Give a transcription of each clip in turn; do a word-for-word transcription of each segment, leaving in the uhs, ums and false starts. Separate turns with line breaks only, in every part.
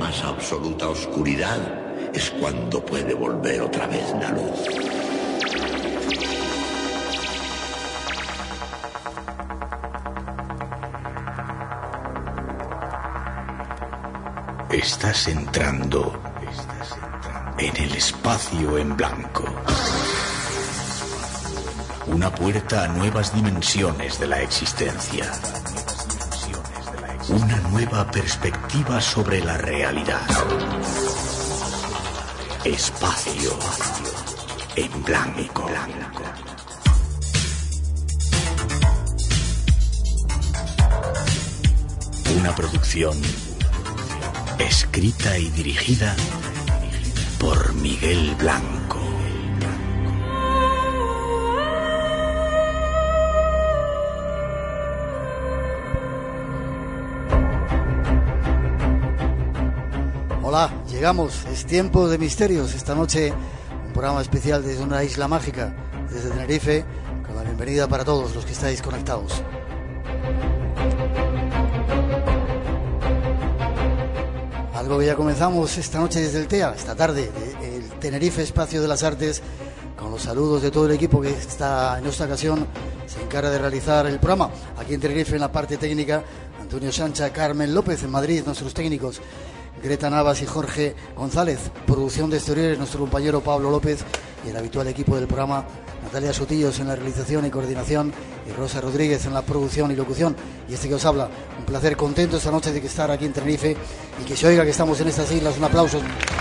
más absoluta oscuridad es cuando puede volver otra vez la luz. Estás entrando en el espacio en blanco. Una puerta a nuevas dimensiones de la existencia. Una nueva perspectiva sobre la realidad. Espacio en blanco. Una producción escrita y dirigida por Miguel Blanco.
Hola, llegamos, es tiempo de misterios. Esta noche un programa especial desde una isla mágica, desde Tenerife, con la bienvenida para todos los que estáis conectados. Algo que ya comenzamos esta noche desde el T E A, esta tarde, el Tenerife Espacio de las Artes, con los saludos de todo el equipo que está en esta ocasión se encarga de realizar el programa. Aquí en Tenerife, en la parte técnica, Antonio Sancha, Carmen López; en Madrid, nuestros técnicos Greta Navas y Jorge González; producción de exteriores, nuestro compañero Pablo López; y el habitual equipo del programa, Natalia Sotillos en la realización y coordinación, y Rosa Rodríguez en la producción y locución, y este que os habla. Un placer, contento esta noche de que estar aquí en Tenerife y que se oiga que estamos en estas islas. Un aplauso.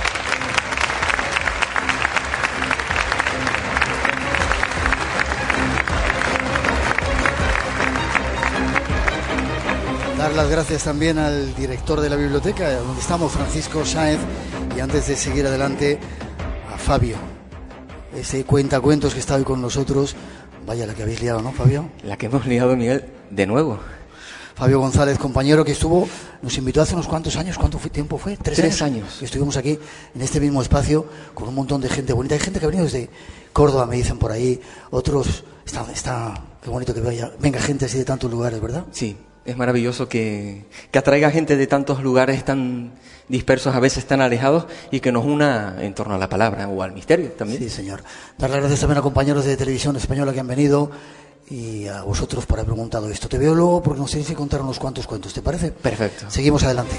Dar las gracias también al director de la biblioteca donde estamos, Francisco Sáenz, y antes de seguir adelante, a Fabio, ese cuentacuentos que está hoy con nosotros. Vaya la que habéis liado, ¿no, Fabio?
La que hemos liado, Miguel, de nuevo.
Fabio González, compañero que estuvo, nos invitó hace unos cuantos años. ¿Cuánto fue, tiempo fue? ¿Tres,
Tres
años?
años.
Estuvimos aquí, en este mismo espacio, con un montón de gente bonita. Hay gente que ha venido desde Córdoba, me dicen por ahí. Otros, está, está qué bonito que vaya, venga gente así de tantos lugares, ¿verdad?
Sí, es maravilloso que, que atraiga gente de tantos lugares tan dispersos, a veces tan alejados, y que nos una en torno a la palabra o al misterio también.
Sí, señor. Dar las gracias también a compañeros de Televisión Española que han venido, y a vosotros por haber preguntado esto. Te veo luego porque nos tenéis que contar unos cuantos cuentos, ¿te parece?
Perfecto.
Seguimos adelante.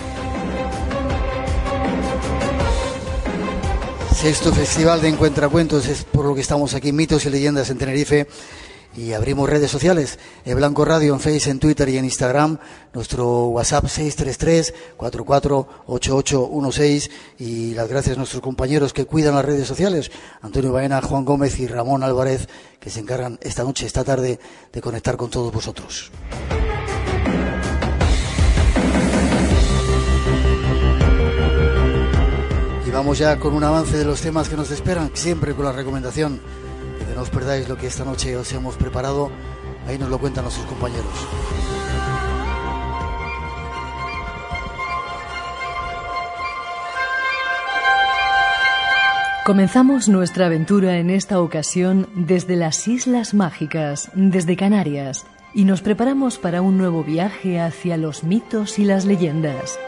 Sexto Festival de Encuentracuentos, es por lo que estamos aquí, Mitos y Leyendas en Tenerife. Y abrimos redes sociales, El Blanco Radio en Facebook, en Twitter y en Instagram, nuestro WhatsApp seis tres tres, cuatro cuatro ocho ocho uno seis, y las gracias a nuestros compañeros que cuidan las redes sociales, Antonio Baena, Juan Gómez y Ramón Álvarez, que se encargan esta noche, esta tarde, de conectar con todos vosotros. Y vamos ya con un avance de los temas que nos esperan, siempre con la recomendación de que no os perdáis lo que esta noche os hemos preparado. Ahí nos lo cuentan nuestros compañeros.
Comenzamos nuestra aventura en esta ocasión desde las Islas Mágicas, desde Canarias, y nos preparamos para un nuevo viaje hacia los mitos y las leyendas.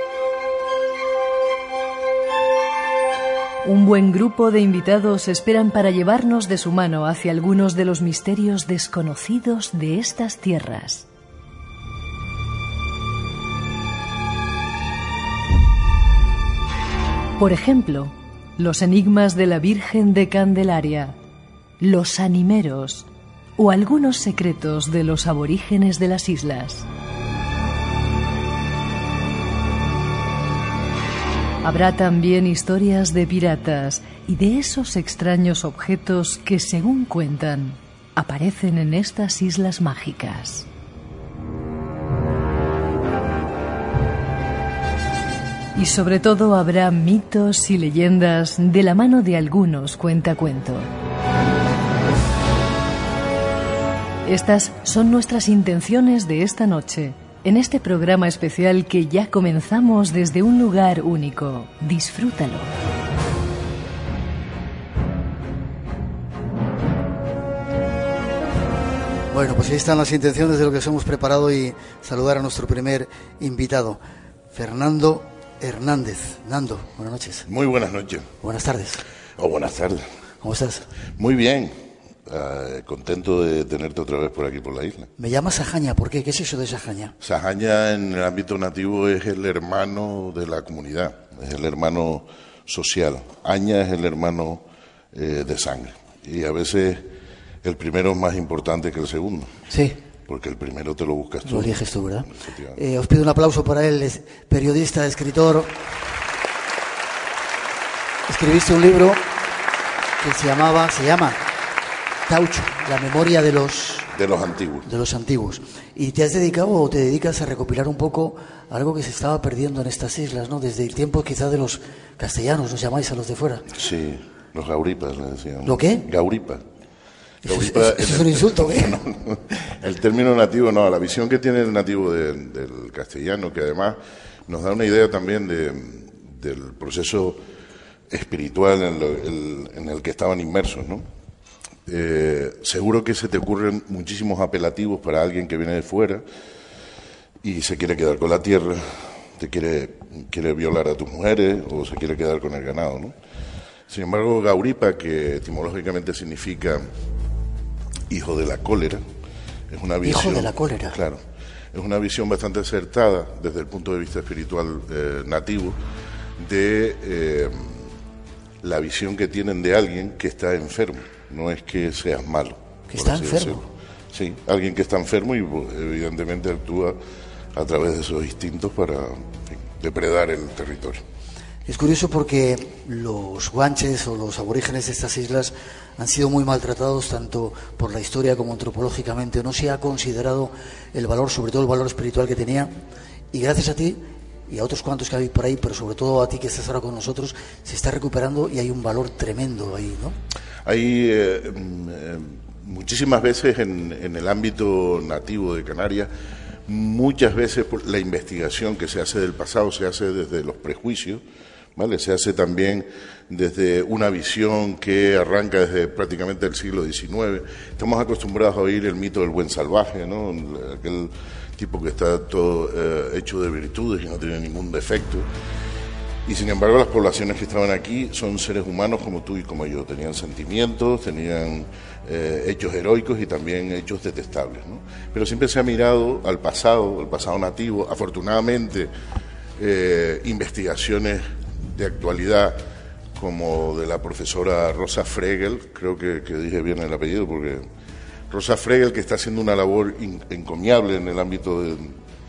Un buen grupo de invitados esperan para llevarnos de su mano hacia algunos de los misterios desconocidos de estas tierras. Por ejemplo, los enigmas de la Virgen de Candelaria, los animeros o algunos secretos de los aborígenes de las islas. Habrá también historias de piratas y de esos extraños objetos que, según cuentan, aparecen en estas islas mágicas. Y sobre todo habrá mitos y leyendas de la mano de algunos cuentacuentos. Estas son nuestras intenciones de esta noche, en este programa especial que ya comenzamos desde un lugar único. Disfrútalo.
Bueno, pues ahí están las intenciones de lo que os hemos preparado, y saludar a nuestro primer invitado, Fernando Hernández. Nando, buenas noches.
Muy buenas noches.
Buenas tardes.
O oh, buenas tardes.
¿Cómo estás?
Muy bien. Uh, contento de tenerte otra vez por aquí, por la isla.
Me llamas Sahaña, ¿por qué? ¿Qué es eso de Sahaña?
Sahaña en el ámbito nativo es el hermano de la comunidad, es el hermano social. Aña es el hermano eh, de sangre. Y a veces el primero es más importante que el segundo.
Sí.
Porque el primero te lo buscas tú.
Lo eliges tú, ¿verdad? Eh, os pido un aplauso para él, es periodista, escritor. Escribiste un libro que se llamaba, se llama Taucho, la memoria de los...
De los antiguos.
De los antiguos. Y te has dedicado o te dedicas a recopilar un poco algo que se estaba perdiendo en estas islas, ¿no? Desde el tiempo quizá de los castellanos, ¿nos llamáis a los de fuera?
Sí, los gauripas le decían.
¿Lo qué?
Gauripas.
Eso, es, eso, eso es un insulto, ¿eh?
No, no, el término nativo, no, la visión que tiene el nativo de, del castellano, que además nos da una idea también de, del proceso espiritual en, lo, el, en el que estaban inmersos, ¿no? Eh, seguro que se te ocurren muchísimos apelativos para alguien que viene de fuera y se quiere quedar con la tierra, te quiere, quiere violar a tus mujeres o se quiere quedar con el ganado, ¿no? Sin embargo, Gauripa, que etimológicamente significa hijo de la cólera, es una visión...
Hijo de la cólera.
Claro, es una visión bastante acertada desde el punto de vista espiritual eh, nativo de eh, la visión que tienen de alguien que está enfermo. No es que seas malo.
¿Que está enfermo?
Decirlo. Sí, alguien que está enfermo y evidentemente actúa a través de esos instintos para en fin, depredar el territorio.
Es curioso porque los guanches o los aborígenes de estas islas han sido muy maltratados tanto por la historia como antropológicamente. No se ha considerado el valor, sobre todo el valor espiritual que tenía, y gracias a ti y a otros cuantos que hay por ahí, pero sobre todo a ti que estás ahora con nosotros, se está recuperando y hay un valor tremendo ahí, ¿no?
Hay eh, eh, muchísimas veces en, en el ámbito nativo de Canarias, muchas veces la investigación que se hace del pasado se hace desde los prejuicios, ¿vale? Se hace también desde una visión que arranca desde prácticamente el siglo diecinueve. Estamos acostumbrados a oír el mito del buen salvaje, ¿no? Aquel tipo que está todo eh, hecho de virtudes y no tiene ningún defecto. Y sin embargo las poblaciones que estaban aquí son seres humanos como tú y como yo, tenían sentimientos, tenían eh, hechos heroicos y también hechos detestables, ¿no? Pero siempre se ha mirado al pasado, al pasado nativo. Afortunadamente eh, investigaciones de actualidad como de la profesora Rosa Fregel, creo que, que dije bien el apellido, porque Rosa Fregel, que está haciendo una labor in, encomiable en el ámbito de,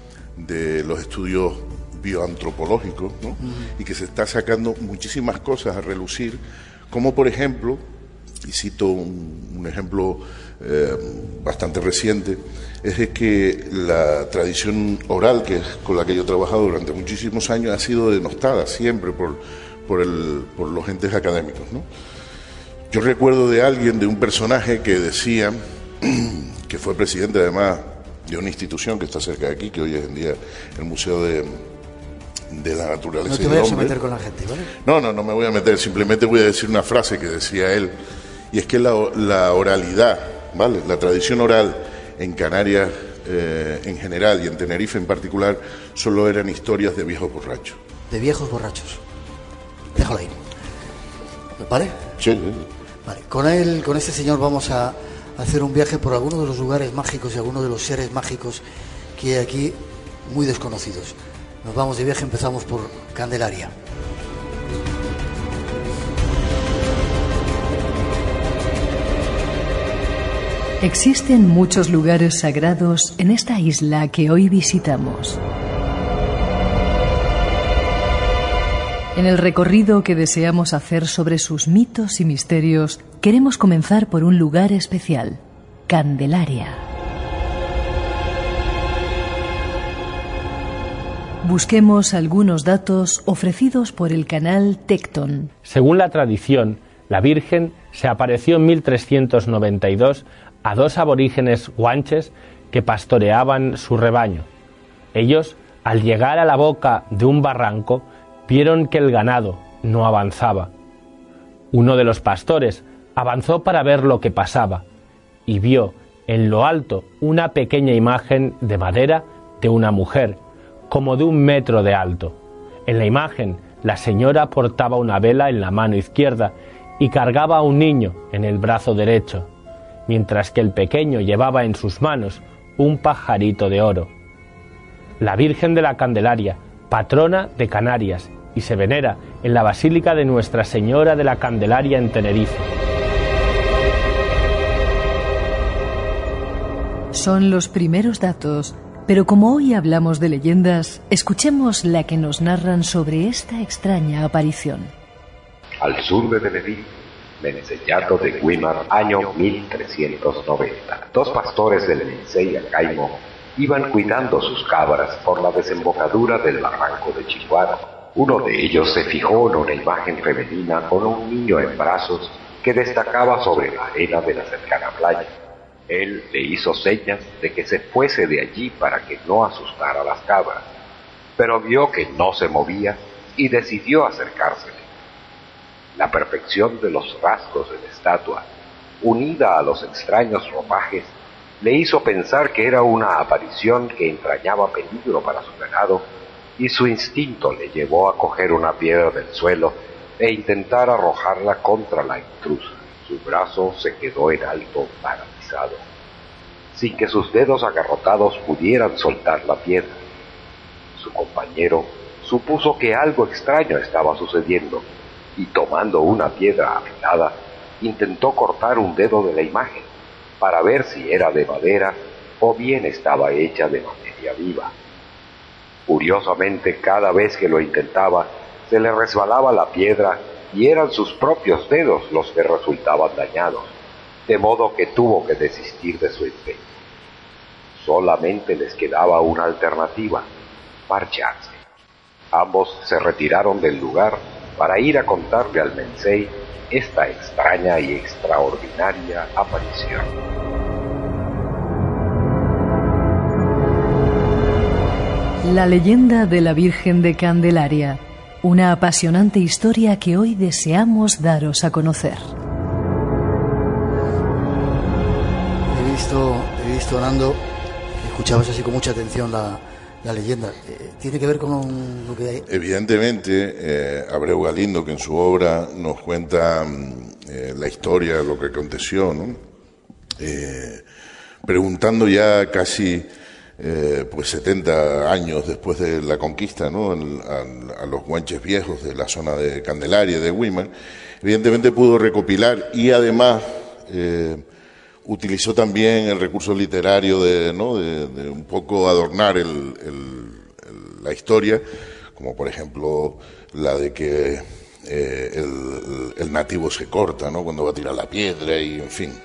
de los estudios bioantropológicos, ¿no? Uh-huh. Y que se está sacando muchísimas cosas a relucir, como por ejemplo, y cito un, un ejemplo eh, bastante reciente, es de que la tradición oral, que es con la que yo he trabajado durante muchísimos años, ha sido denostada siempre por, por, el, por los entes académicos, ¿no? Yo recuerdo de alguien, de un personaje que decía, que fue presidente además de una institución que está cerca de aquí, que hoy es en día el Museo de, de la Naturaleza.
No te vayas a meter con la gente, ¿vale?
No, no, no me voy a meter, simplemente voy a decir una frase que decía él, y es que la, la oralidad, ¿vale? La tradición oral en Canarias eh, en general y en Tenerife en particular solo eran historias de viejos borrachos.
De viejos borrachos. Déjalo ahí. ¿Vale?
Sí, sí.
Vale. Con él, con este señor vamos a hacer un viaje por algunos de los lugares mágicos y algunos de los seres mágicos que hay aquí muy desconocidos. Nos vamos de viaje, empezamos por Candelaria.
Existen muchos lugares sagrados en esta isla que hoy visitamos. En el recorrido que deseamos hacer sobre sus mitos y misterios, queremos comenzar por un lugar especial, Candelaria. Busquemos algunos datos ofrecidos por el canal Tecton.
Según la tradición, la Virgen se apareció en mil trescientos noventa y dos a dos aborígenes guanches que pastoreaban su rebaño. Ellos, al llegar a la boca de un barranco, vieron que el ganado no avanzaba. Uno de los pastores avanzó para ver lo que pasaba y vio en lo alto una pequeña imagen de madera de una mujer, como de un metro de alto. En la imagen, la señora portaba una vela en la mano izquierda y cargaba a un niño en el brazo derecho, mientras que el pequeño llevaba en sus manos un pajarito de oro. La Virgen de la Candelaria, patrona de Canarias, y se venera en la Basílica de Nuestra Señora de la Candelaria en Tenerife.
Son los primeros datos, pero como hoy hablamos de leyendas, escuchemos la que nos narran sobre esta extraña aparición.
Al sur de Tenerife, Meneceyato de Güímar, año mil trescientos noventa. Dos pastores del Mencey Acaimo iban cuidando sus cabras por la desembocadura del barranco de Chihuahua. Uno de ellos se fijó en una imagen femenina con un niño en brazos que destacaba sobre la arena de la cercana playa. Él le hizo señas de que se fuese de allí para que no asustara a las cabras, pero vio que no se movía y decidió acercársele. La perfección de los rasgos de la estatua, unida a los extraños ropajes, le hizo pensar que era una aparición que entrañaba peligro para su ganado, y su instinto le llevó a coger una piedra del suelo e intentar arrojarla contra la intrusa. Su brazo se quedó en alto paralizado, sin que sus dedos agarrotados pudieran soltar la piedra. Su compañero supuso que algo extraño estaba sucediendo, y tomando una piedra afilada, intentó cortar un dedo de la imagen, para ver si era de madera o bien estaba hecha de materia viva. Curiosamente, cada vez que lo intentaba, se le resbalaba la piedra y eran sus propios dedos los que resultaban dañados, de modo que tuvo que desistir de su empeño. Solamente les quedaba una alternativa: marcharse. Ambos se retiraron del lugar para ir a contarle al Mencey esta extraña y extraordinaria aparición.
La leyenda de la Virgen de Candelaria, una apasionante historia que hoy deseamos daros a conocer.
He visto, he visto, Nando, escuchabas así con mucha atención la, la leyenda. Eh, ¿Tiene que ver con lo que hay?
Evidentemente, eh, Abreu Galindo, que en su obra nos cuenta eh, la historia de lo que aconteció, ¿no? Eh, preguntando ya casi eh, pues setenta años después de la conquista, ¿no? El, a, a los guanches viejos de la zona de Candelaria, de Güímar, evidentemente pudo recopilar y además eh, utilizó también el recurso literario de, ¿no? de, de un poco adornar el, el, el, la historia, como por ejemplo la de que eh, el, el nativo se corta, ¿no? Cuando va a tirar la piedra y en fin.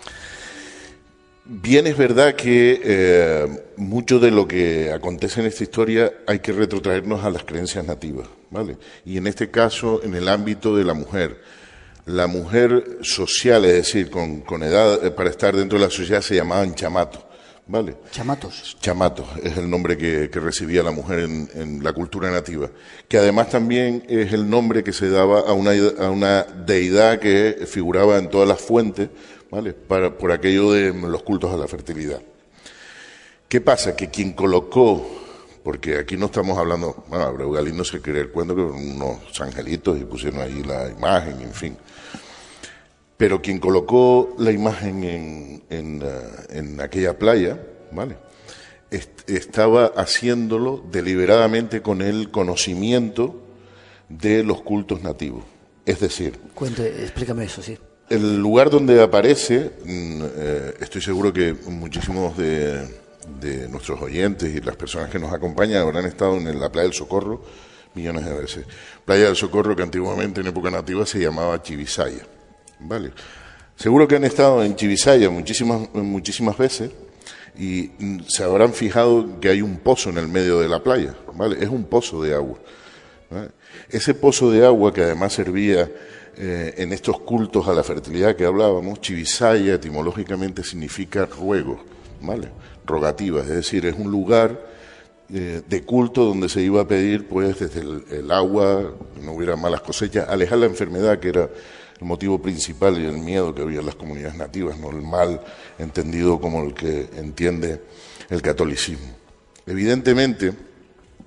Bien es verdad que eh, mucho de lo que acontece en esta historia hay que retrotraernos a las creencias nativas, ¿vale? Y en este caso en el ámbito de la mujer. La mujer social, es decir, con, con edad para estar dentro de la sociedad, se llamaban chamatos, ¿vale?
Chamatos.
Chamatos es el nombre que, que recibía la mujer en, en la cultura nativa, que además también es el nombre que se daba a una, a una deidad que figuraba en todas las fuentes, ¿vale? Para, por aquello de los cultos a la fertilidad. ¿Qué pasa? Que quien colocó, porque aquí no estamos hablando, bueno, Abreu Galindo se cree el cuento que unos angelitos y pusieron ahí la imagen, en fin. Pero quien colocó la imagen en, en, uh, en aquella playa, ¿vale? Est- estaba haciéndolo deliberadamente con el conocimiento de los cultos nativos. Es decir,
Cuente, explícame eso, sí.
el lugar donde aparece, eh, estoy seguro que muchísimos de, de nuestros oyentes y las personas que nos acompañan habrán estado en la Playa del Socorro millones de veces. Playa del Socorro, que antiguamente en época nativa se llamaba Chivisaya, ¿vale? Seguro que han estado en Chivisaya muchísimas, muchísimas veces y se habrán fijado que hay un pozo en el medio de la playa, ¿vale? Es un pozo de agua, ¿vale? Ese pozo de agua, que además servía Eh, en estos cultos a la fertilidad que hablábamos, Chivisaya etimológicamente significa ruego, ¿vale? Rogativa, es decir, es un lugar eh, de culto donde se iba a pedir, pues, desde el, el agua, que no hubiera malas cosechas, alejar la enfermedad, que era el motivo principal y el miedo que había en las comunidades nativas, no el mal entendido como el que entiende el catolicismo. Evidentemente,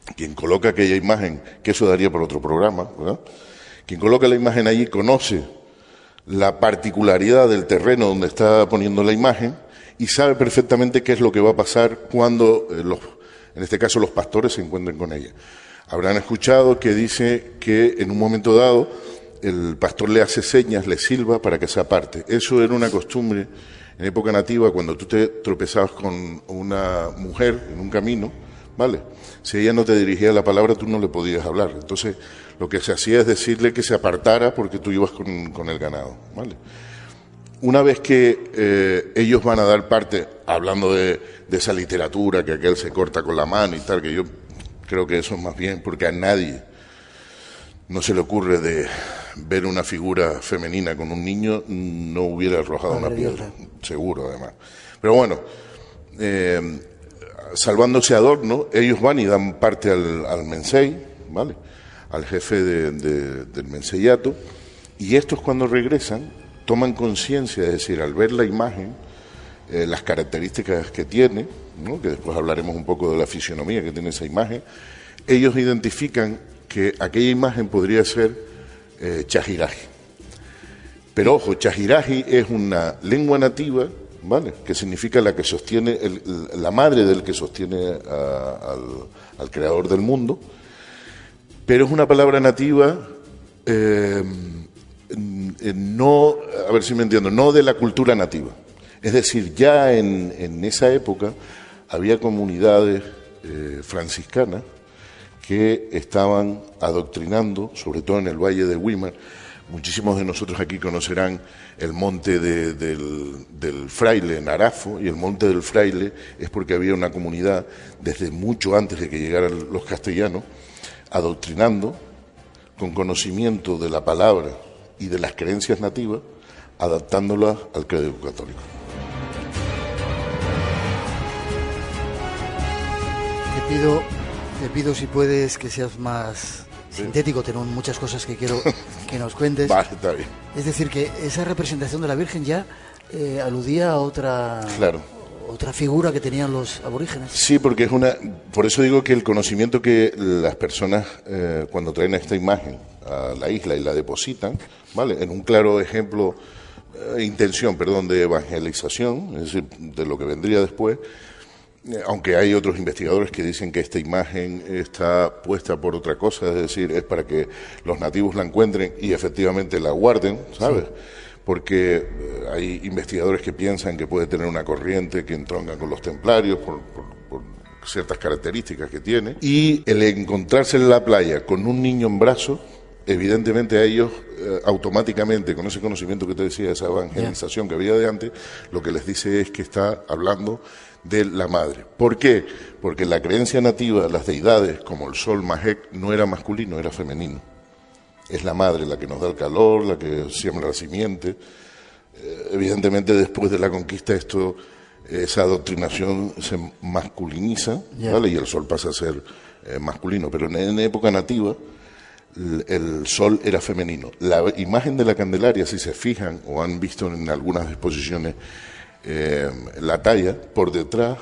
quien coloca aquella imagen, que eso daría por otro programa, ¿verdad? Quien coloca la imagen allí conoce la particularidad del terreno donde está poniendo la imagen y sabe perfectamente qué es lo que va a pasar cuando, eh, los, en este caso, los pastores se encuentren con ella. Habrán escuchado que dice que en un momento dado el pastor le hace señas, le silba para que se aparte. Eso era una costumbre en época nativa, cuando tú te tropezabas con una mujer en un camino, ¿vale? Si ella no te dirigía la palabra, tú no le podías hablar. Entonces, lo que se hacía es decirle que se apartara porque tú ibas con, con el ganado, ¿vale? Una vez que eh, ellos van a dar parte, hablando de, de esa literatura, que aquel se corta con la mano y tal, que yo creo que eso es más bien porque a nadie no se le ocurre de ver una figura femenina con un niño, no hubiera arrojado una piedra, seguro además. Pero bueno, eh, salvando ese adorno, ellos van y dan parte al, al mensei, ¿vale?, al jefe de, de, del menseyato, y estos cuando regresan toman conciencia, es decir, al ver la imagen, eh, las características que tiene, ¿no?, que después hablaremos un poco de la fisionomía que tiene esa imagen, ellos identifican que aquella imagen podría ser eh, Chajiraji. Pero ojo, Chajiraji es una lengua nativa, ¿vale?, que significa la que sostiene, el, la madre del que sostiene a, al, al creador del mundo, pero es una palabra nativa, eh, no, a ver si me entiendo, no de la cultura nativa. Es decir, ya en, en esa época había comunidades eh, franciscanas que estaban adoctrinando, sobre todo en el Valle de Weimar. Muchísimos de nosotros aquí conocerán el monte de, del, del Fraile, en Arafo, y el monte del Fraile es porque había una comunidad desde mucho antes de que llegaran los castellanos, adoctrinando con conocimiento de la palabra y de las creencias nativas, adaptándolas al credo católico.
Te pido, te pido si puedes que seas más sí. sintético, tengo muchas cosas que quiero que nos cuentes.
Vale, está bien.
Es decir, que esa representación de la Virgen ya eh, aludía a otra...
Claro.
Otra figura que tenían los aborígenes.
Sí, porque es una... Por eso digo que el conocimiento que las personas, eh, cuando traen esta imagen a la isla y la depositan, ¿vale?, en un claro ejemplo, eh, intención, perdón, de evangelización, es decir, de lo que vendría después, eh, aunque hay otros investigadores que dicen que esta imagen está puesta por otra cosa, es decir, es para que los nativos la encuentren y efectivamente la guarden, ¿sabes? Sí. Porque hay investigadores que piensan que puede tener una corriente que entronca con los templarios por, por, por ciertas características que tiene. Y el encontrarse en la playa con un niño en brazos, evidentemente a ellos eh, automáticamente, con ese conocimiento que te decía, esa evangelización que había de antes, lo que les dice es que está hablando de la madre. ¿Por qué? Porque la creencia nativa, las deidades, como el sol Mahek, no era masculino, era femenino. Es la madre la que nos da el calor, la que siembra la simiente. Eh, evidentemente, después de la conquista, esto, esa adoctrinación se masculiniza, yeah. ¿vale? Y el sol pasa a ser eh, masculino. Pero en, en época nativa, el, el sol era femenino. La imagen de la Candelaria, si se fijan o han visto en algunas exposiciones eh, la talla, por detrás,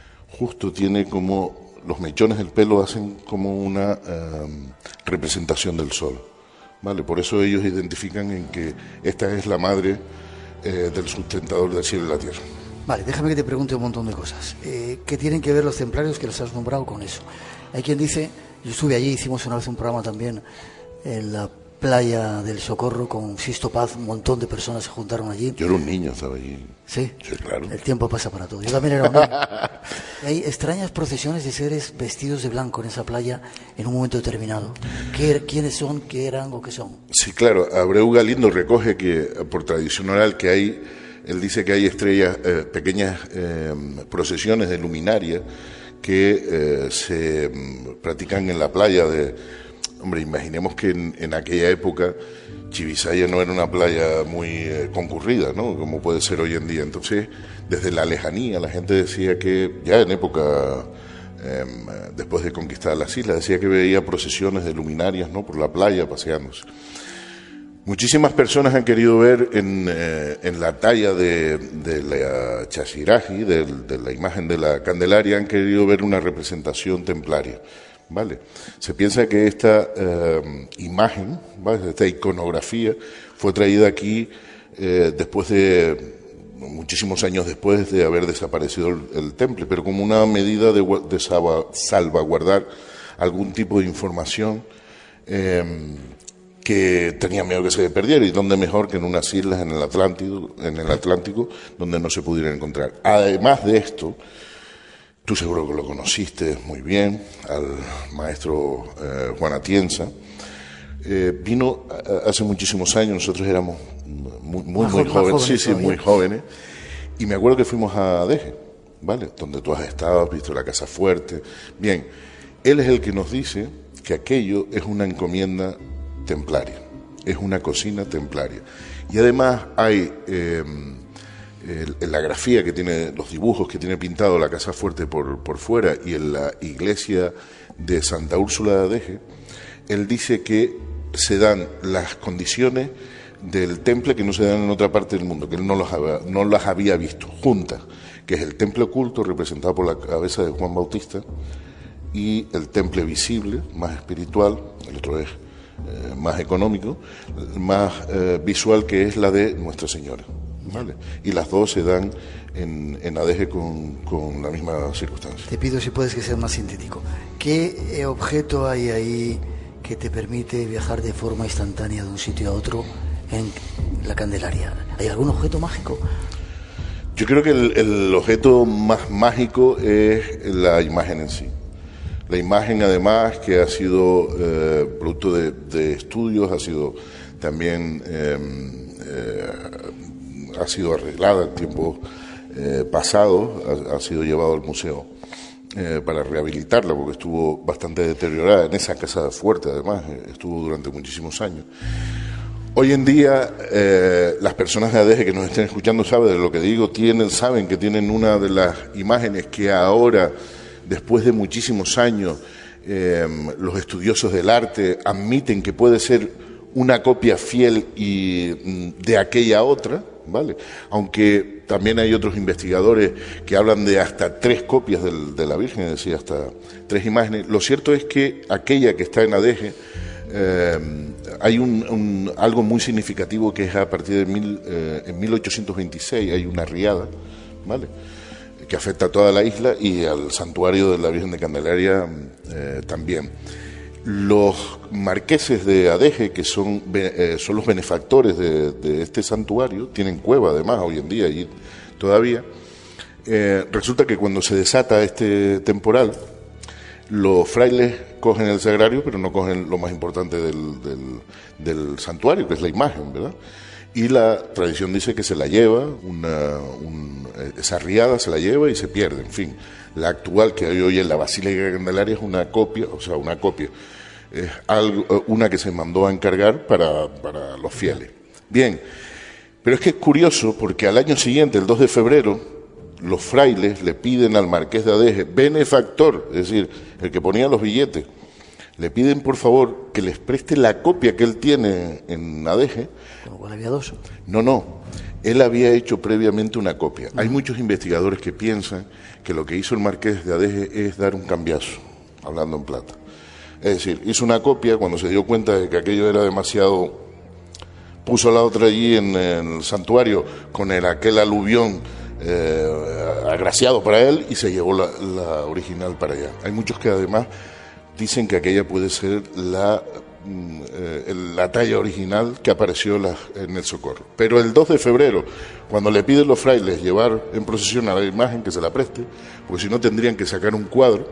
justo tiene como los mechones del pelo hacen como una eh, representación del sol. Vale, por eso ellos identifican en que esta es la madre eh, del sustentador del cielo y la tierra.
Vale, déjame que te pregunte un montón de cosas. Eh, ¿Qué tienen que ver los templarios que los has nombrado con eso? Hay quien dice, yo estuve allí, hicimos una vez un programa también en la playa del Socorro con Sisto Paz, un montón de personas se juntaron allí.
Yo era un niño, estaba allí.
¿Sí?
Sí, claro.
El tiempo pasa para todo. Yo también era un niño. Hay extrañas procesiones de seres vestidos de blanco en esa playa en un momento determinado. ¿Qué, ¿Quiénes son, qué eran o qué son?
Sí, claro. Abreu Galindo recoge que, por tradición oral, que hay, él dice que hay estrellas, eh, pequeñas eh, procesiones de luminaria que eh, se mm, practican en la playa de... Hombre, imaginemos que en, en aquella época Chivisaya no era una playa muy eh, concurrida, ¿no?, como puede ser hoy en día. Entonces, desde la lejanía, la gente decía que, ya en época, eh, después de conquistar las islas, decía que veía procesiones de luminarias, ¿no?, por la playa paseándose. Muchísimas personas han querido ver en, eh, en la talla de, de la Chajiraji, de, de la imagen de la Candelaria, han querido ver una representación templaria. ¿vale? Se piensa que esta eh, imagen, ¿vale?, esta iconografía, fue traída aquí eh, después de, muchísimos años después de haber desaparecido el, el temple, pero como una medida de, de salvaguardar algún tipo de información eh, que tenía miedo que se perdiera, y dónde mejor que en unas islas en el Atlántico, en el Atlántico, donde no se pudiera encontrar. Además de esto, tú seguro que lo conociste muy bien, al maestro eh, Juan Atienza. Eh, vino a, hace muchísimos años, nosotros éramos muy, muy, muy jóvenes, sí, sí, muy jóvenes, y me acuerdo que fuimos a Adeje, ¿vale?, donde tú has estado, has visto la Casa Fuerte. Bien, él es el que nos dice que aquello es una encomienda templaria, es una cocina templaria. Y además hay eh, el, la grafía que tiene, los dibujos que tiene pintado la Casa Fuerte por, por fuera, y en la iglesia de Santa Úrsula de Adeje, él dice que se dan las condiciones del temple que no se dan en otra parte del mundo, que él no, los había, no las había visto juntas, que es el temple oculto representado por la cabeza de Juan Bautista, y el temple visible, más espiritual, el otro es eh, más económico, más eh, visual, que es la de Nuestra Señora, ¿vale? Y las dos se dan en, en Adeje con, con la misma circunstancia.
Te pido si puedes que sea más sintético. ¿Qué eh, objeto hay ahí que te permite viajar de forma instantánea de un sitio a otro en la Candelaria? ¿Hay algún objeto mágico?
Yo creo que el, el objeto más mágico es la imagen en sí. La imagen, además, que ha sido eh, producto de, de estudios, ha sido también eh, eh, ha sido arreglada en tiempos eh, pasados, ha, ha sido llevado al museo eh, para rehabilitarla, porque estuvo bastante deteriorada en esa Casa Fuerte, además, eh, estuvo durante muchísimos años. Hoy en día, eh, las personas de Adeje que nos estén escuchando saben de lo que digo, tienen, saben que tienen una de las imágenes que ahora, después de muchísimos años, eh, los estudiosos del arte admiten que puede ser una copia fiel y de aquella otra, ¿vale? Aunque también hay otros investigadores que hablan de hasta tres copias del, de la Virgen, es decir, hasta tres imágenes. Lo cierto es que aquella que está en Adeje, eh, hay un, un, algo muy significativo, que es a partir de mil, eh, en mil ochocientos veintiséis hay una riada, ¿vale?, que afecta a toda la isla, y al santuario de la Virgen de Candelaria eh, también. Los marqueses de Adeje, que son, eh, son los benefactores de, de este santuario, tienen cueva además hoy en día allí todavía. Eh, resulta que cuando se desata este temporal, los frailes cogen el sagrario, pero no cogen lo más importante del, del, del santuario, que es la imagen, ¿verdad? Y la tradición dice que se la lleva, una, un, esa riada se la lleva y se pierde. En fin, la actual que hay hoy en la Basílica de Candelaria es una copia, o sea, una copia, es algo, una que se mandó a encargar para, para los fieles. Bien, pero es que es curioso, porque al año siguiente, el dos de febrero, los frailes le piden al marqués de Adeje, benefactor, es decir, el que ponía los billetes, le piden por favor que les preste la copia que él tiene en Adeje.
¿Con lo cual había dos?
No, no. Él había hecho previamente una copia. Uh-huh. Hay muchos investigadores que piensan que lo que hizo el marqués de Adeje es dar un cambiazo, hablando en plata. Es decir, hizo una copia, cuando se dio cuenta de que aquello era demasiado, puso la otra allí en, en el santuario con el, aquel aluvión eh, agraciado para él, y se llevó la, la original para allá. Hay muchos que además dicen que aquella puede ser la, eh, la talla original que apareció la, en el Socorro. Pero el dos de febrero, cuando le piden los frailes llevar en procesión a la imagen, que se la preste, porque si no tendrían que sacar un cuadro,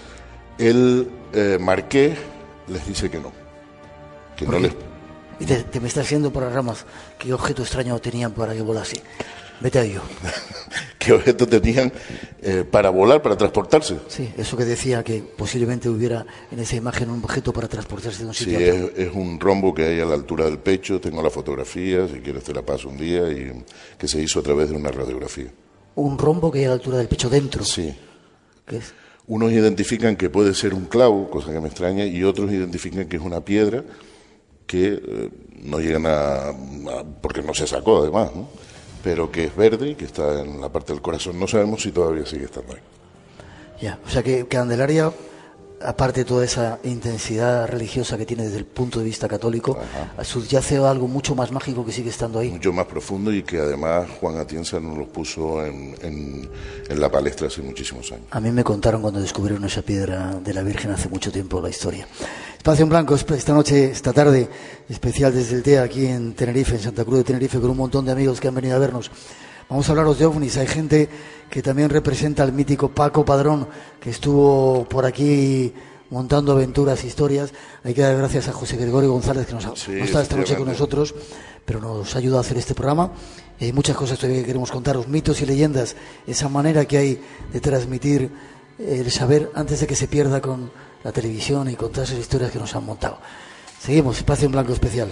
el eh, marqués les dice que no. Que no les...
Y te, te me estás haciendo por las ramas. ¿Qué objeto extraño tenían para que volase? Vete a ello.
¿Qué objeto tenían eh, para volar, para transportarse?
Sí, eso que decía, que posiblemente hubiera en esa imagen un objeto para transportarse de un sitio
sí,
a otro.
Sí, es, es un rombo que hay a la altura del pecho. Tengo la fotografía, si quieres te la paso un día, y que se hizo a través de una radiografía.
¿Un rombo que hay a la altura del pecho dentro?
Sí.
¿Qué es?
Unos identifican que puede ser un clavo, cosa que me extraña, y otros identifican que es una piedra que eh, no llegan a, a... porque no se sacó además, ¿no? Pero que es verde y que está en la parte del corazón. No sabemos si todavía sigue estando ahí.
Ya, o sea que Candelaria aparte de toda esa intensidad religiosa que tiene desde el punto de vista católico, Ajá. subyace algo mucho más mágico que sigue estando ahí.
Mucho más profundo y que además Juan Atienza nos lo puso en, en, en la palestra hace muchísimos años.
A mí me contaron cuando descubrieron esa piedra de la Virgen hace mucho tiempo la historia. Espacio en Blanco, esta noche, esta tarde, especial desde el T E A aquí en Tenerife, en Santa Cruz de Tenerife, con un montón de amigos que han venido a vernos. Vamos a hablaros de ovnis. Hay gente que también representa al mítico Paco Padrón, que estuvo por aquí montando aventuras, historias. Hay que dar gracias a José Gregorio González, que nos ha, sí, no está esta noche con nosotros, pero nos ayuda a hacer este programa. Y hay muchas cosas todavía que queremos contaros, mitos y leyendas, esa manera que hay de transmitir el saber antes de que se pierda con la televisión y con todas esas historias que nos han montado. Seguimos, Espacio en Blanco especial.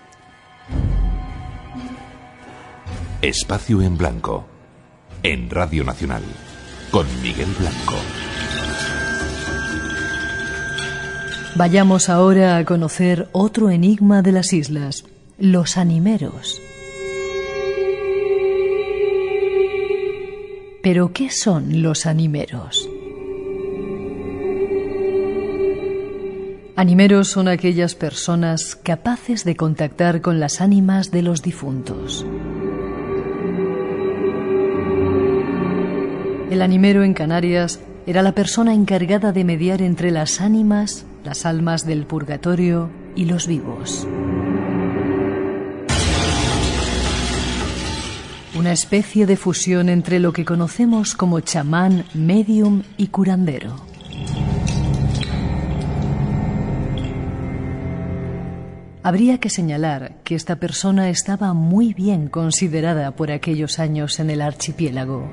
Espacio en Blanco, en Radio Nacional, con Miguel Blanco.
Vayamos ahora a conocer otro enigma de las islas, los animeros. ¿Pero qué son los animeros? Animeros son aquellas personas capaces de contactar con las ánimas de los difuntos. El animero en Canarias era la persona encargada de mediar entre las ánimas, las almas del purgatorio y los vivos. Una especie de fusión entre lo que conocemos como chamán, medium y curandero. Habría que señalar que esta persona estaba muy bien considerada por aquellos años en el archipiélago.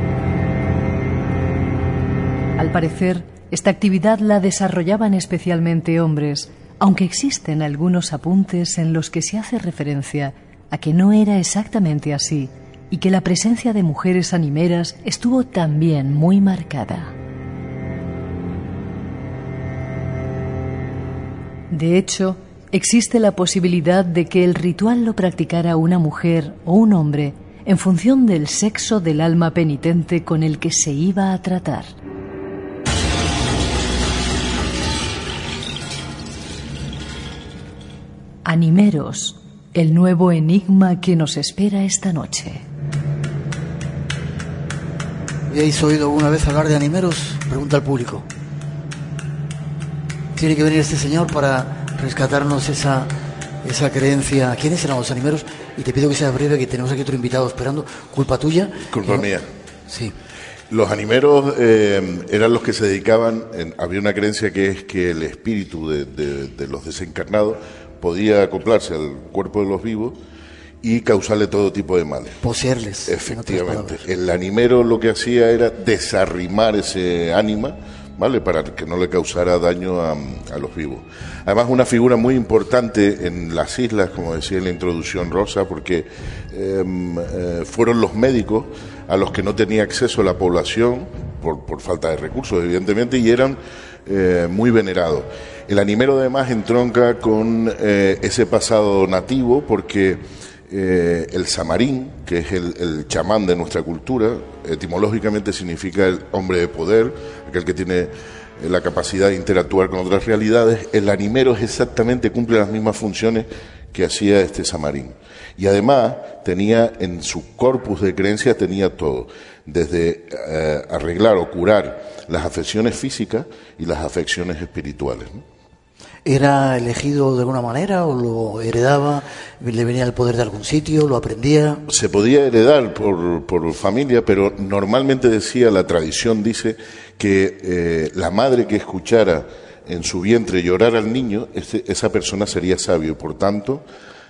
Al parecer, esta actividad la desarrollaban especialmente hombres, aunque existen algunos apuntes en los que se hace referencia a que no era exactamente así y que la presencia de mujeres animeras estuvo también muy marcada. De hecho, existe la posibilidad de que el ritual lo practicara una mujer o un hombre en función del sexo del alma penitente con el que se iba a tratar. Animeros, el nuevo enigma que nos espera esta noche.
¿Habéis oído alguna vez hablar de animeros? Pregunta al público. Tiene que venir este señor para rescatarnos esa, esa creencia. ¿Quiénes eran los animeros? Y te pido que seas breve, que tenemos aquí otro invitado esperando. ¿Culpa tuya?
Culpa
no...
mía.
Sí.
Los animeros eh, eran los que se dedicaban, en, había una creencia que es que el espíritu de, de, de los desencarnados podía acoplarse al cuerpo de los vivos y causarle todo tipo de males.
Poseerles.
Efectivamente. El animero lo que hacía era desarrimar ese ánima, ¿vale?, para que no le causara daño a, a los vivos. Además, una figura muy importante en las islas, como decía en la introducción Rosa, porque eh, eh, fueron los médicos a los que no tenía acceso la población, por, por falta de recursos, evidentemente, y eran eh, muy venerados. El animero, además, entronca con eh, ese pasado nativo, porque eh, el samarín, que es el, el chamán de nuestra cultura, etimológicamente significa el hombre de poder, aquel que tiene la capacidad de interactuar con otras realidades. El animero es exactamente, cumple las mismas funciones que hacía este samarín. Y además tenía en su corpus de creencias, tenía todo, desde eh, arreglar o curar las afecciones físicas y las afecciones espirituales, ¿no?
¿Era elegido de alguna manera o lo heredaba? ¿Le venía el poder de algún sitio? ¿Lo aprendía?
Se podía heredar por, por familia, pero normalmente decía, la tradición dice, que eh, la madre que escuchara en su vientre llorar al niño, ese, esa persona sería sabio, por tanto,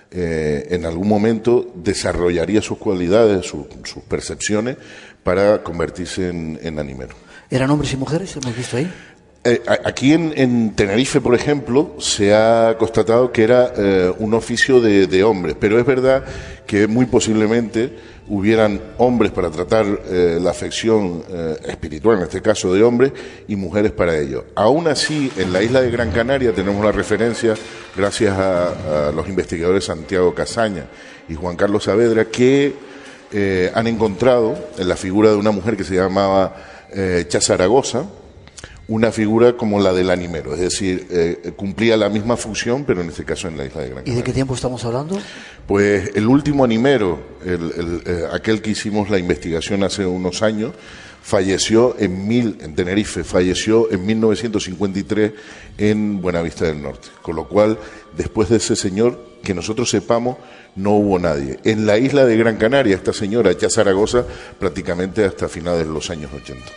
eh, en algún momento desarrollaría sus cualidades, su, sus percepciones, para convertirse en, en animero.
¿Eran hombres y mujeres? ¿Hemos visto ahí?
Eh, aquí en, en Tenerife, por ejemplo, se ha constatado que era eh, un oficio de, de hombres, pero es verdad que muy posiblemente hubieran hombres para tratar eh, la afección eh, espiritual, en este caso de hombres, y mujeres para ello. Aún así, en la isla de Gran Canaria tenemos la referencia, gracias a, a los investigadores Santiago Casaña y Juan Carlos Saavedra, que eh, han encontrado en la figura de una mujer que se llamaba eh, Cha Zaragoza, una figura como la del animero, es decir, eh, cumplía la misma función, pero en este caso en la isla de Gran Canaria.
¿Y de qué tiempo estamos hablando?
Pues el último animero, el, el, eh, aquel que hicimos la investigación hace unos años, falleció en, mil, en Tenerife, falleció en mil novecientos cincuenta y tres en Buenavista del Norte, con lo cual, después de ese señor, que nosotros sepamos, no hubo nadie. En la isla de Gran Canaria, esta señora, ya Zaragoza, prácticamente hasta finales de los años ochenta.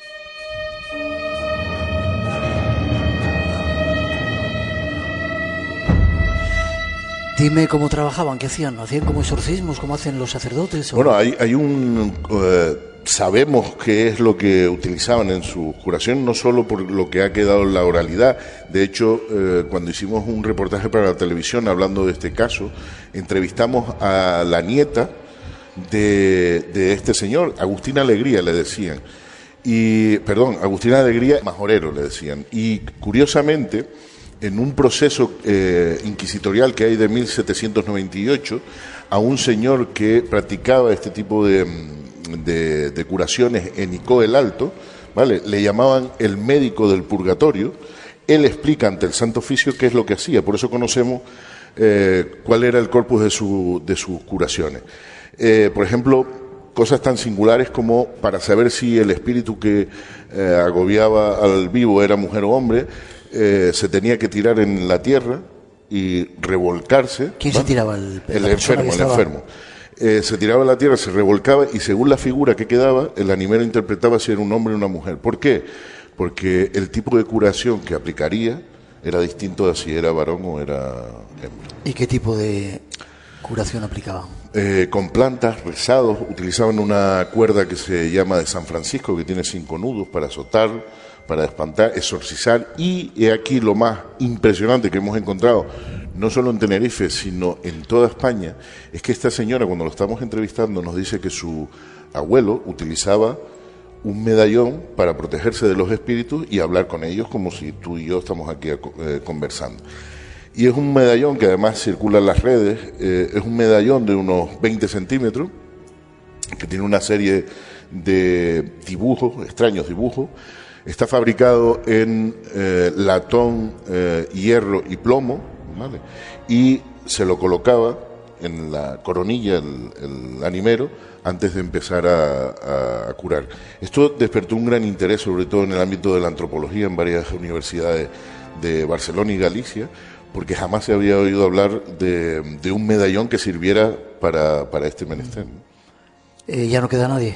Dime cómo trabajaban, qué hacían, ¿hacían como exorcismos, como hacen los sacerdotes? ¿O?
Bueno, hay, hay un... Uh, sabemos qué es lo que utilizaban en su curación, no solo por lo que ha quedado en la oralidad. De hecho, uh, cuando hicimos un reportaje para la televisión hablando de este caso, entrevistamos a la nieta de, de este señor, Agustina Alegría le decían, y perdón, Agustina Alegría Majorero le decían, y curiosamente, en un proceso eh, inquisitorial que hay de mil setecientos noventa y ocho, a un señor que practicaba este tipo de, de, de curaciones en Icó el Alto, ¿vale? Le llamaban el médico del purgatorio. Él explica ante el Santo Oficio qué es lo que hacía, por eso conocemos eh, cuál era el corpus de, su, de sus curaciones. Eh, por ejemplo, cosas tan singulares como para saber si el espíritu que eh, agobiaba al vivo era mujer o hombre, Eh, se tenía que tirar en la tierra y revolcarse.
¿Quién ¿va? se tiraba? El,
el enfermo, el enfermo. Eh, se tiraba en la tierra, se revolcaba y según la figura que quedaba, el animero interpretaba si era un hombre o una mujer. ¿Por qué? Porque el tipo de curación que aplicaría era distinto a si era varón o era hembra.
¿Y qué tipo de curación aplicaban?
Eh, con plantas, rezados, utilizaban una cuerda que se llama de San Francisco, que tiene cinco nudos para azotar, para espantar, exorcizar, y he aquí lo más impresionante que hemos encontrado, no solo en Tenerife, sino en toda España, es que esta señora, cuando lo estamos entrevistando, nos dice que su abuelo utilizaba un medallón para protegerse de los espíritus y hablar con ellos como si tú y yo estamos aquí eh, conversando. Y es un medallón que además circula en las redes, eh, es un medallón de unos veinte centímetros, que tiene una serie de dibujos, extraños dibujos. Está fabricado en eh, latón, eh, hierro y plomo, ¿vale? Y se lo colocaba en la coronilla el, el animero antes de empezar a, a curar. Esto despertó un gran interés, sobre todo en el ámbito de la antropología, en varias universidades de Barcelona y Galicia, porque jamás se había oído hablar de, de un medallón que sirviera para, para este menester, ¿no?
Eh, ¿Ya no queda nadie?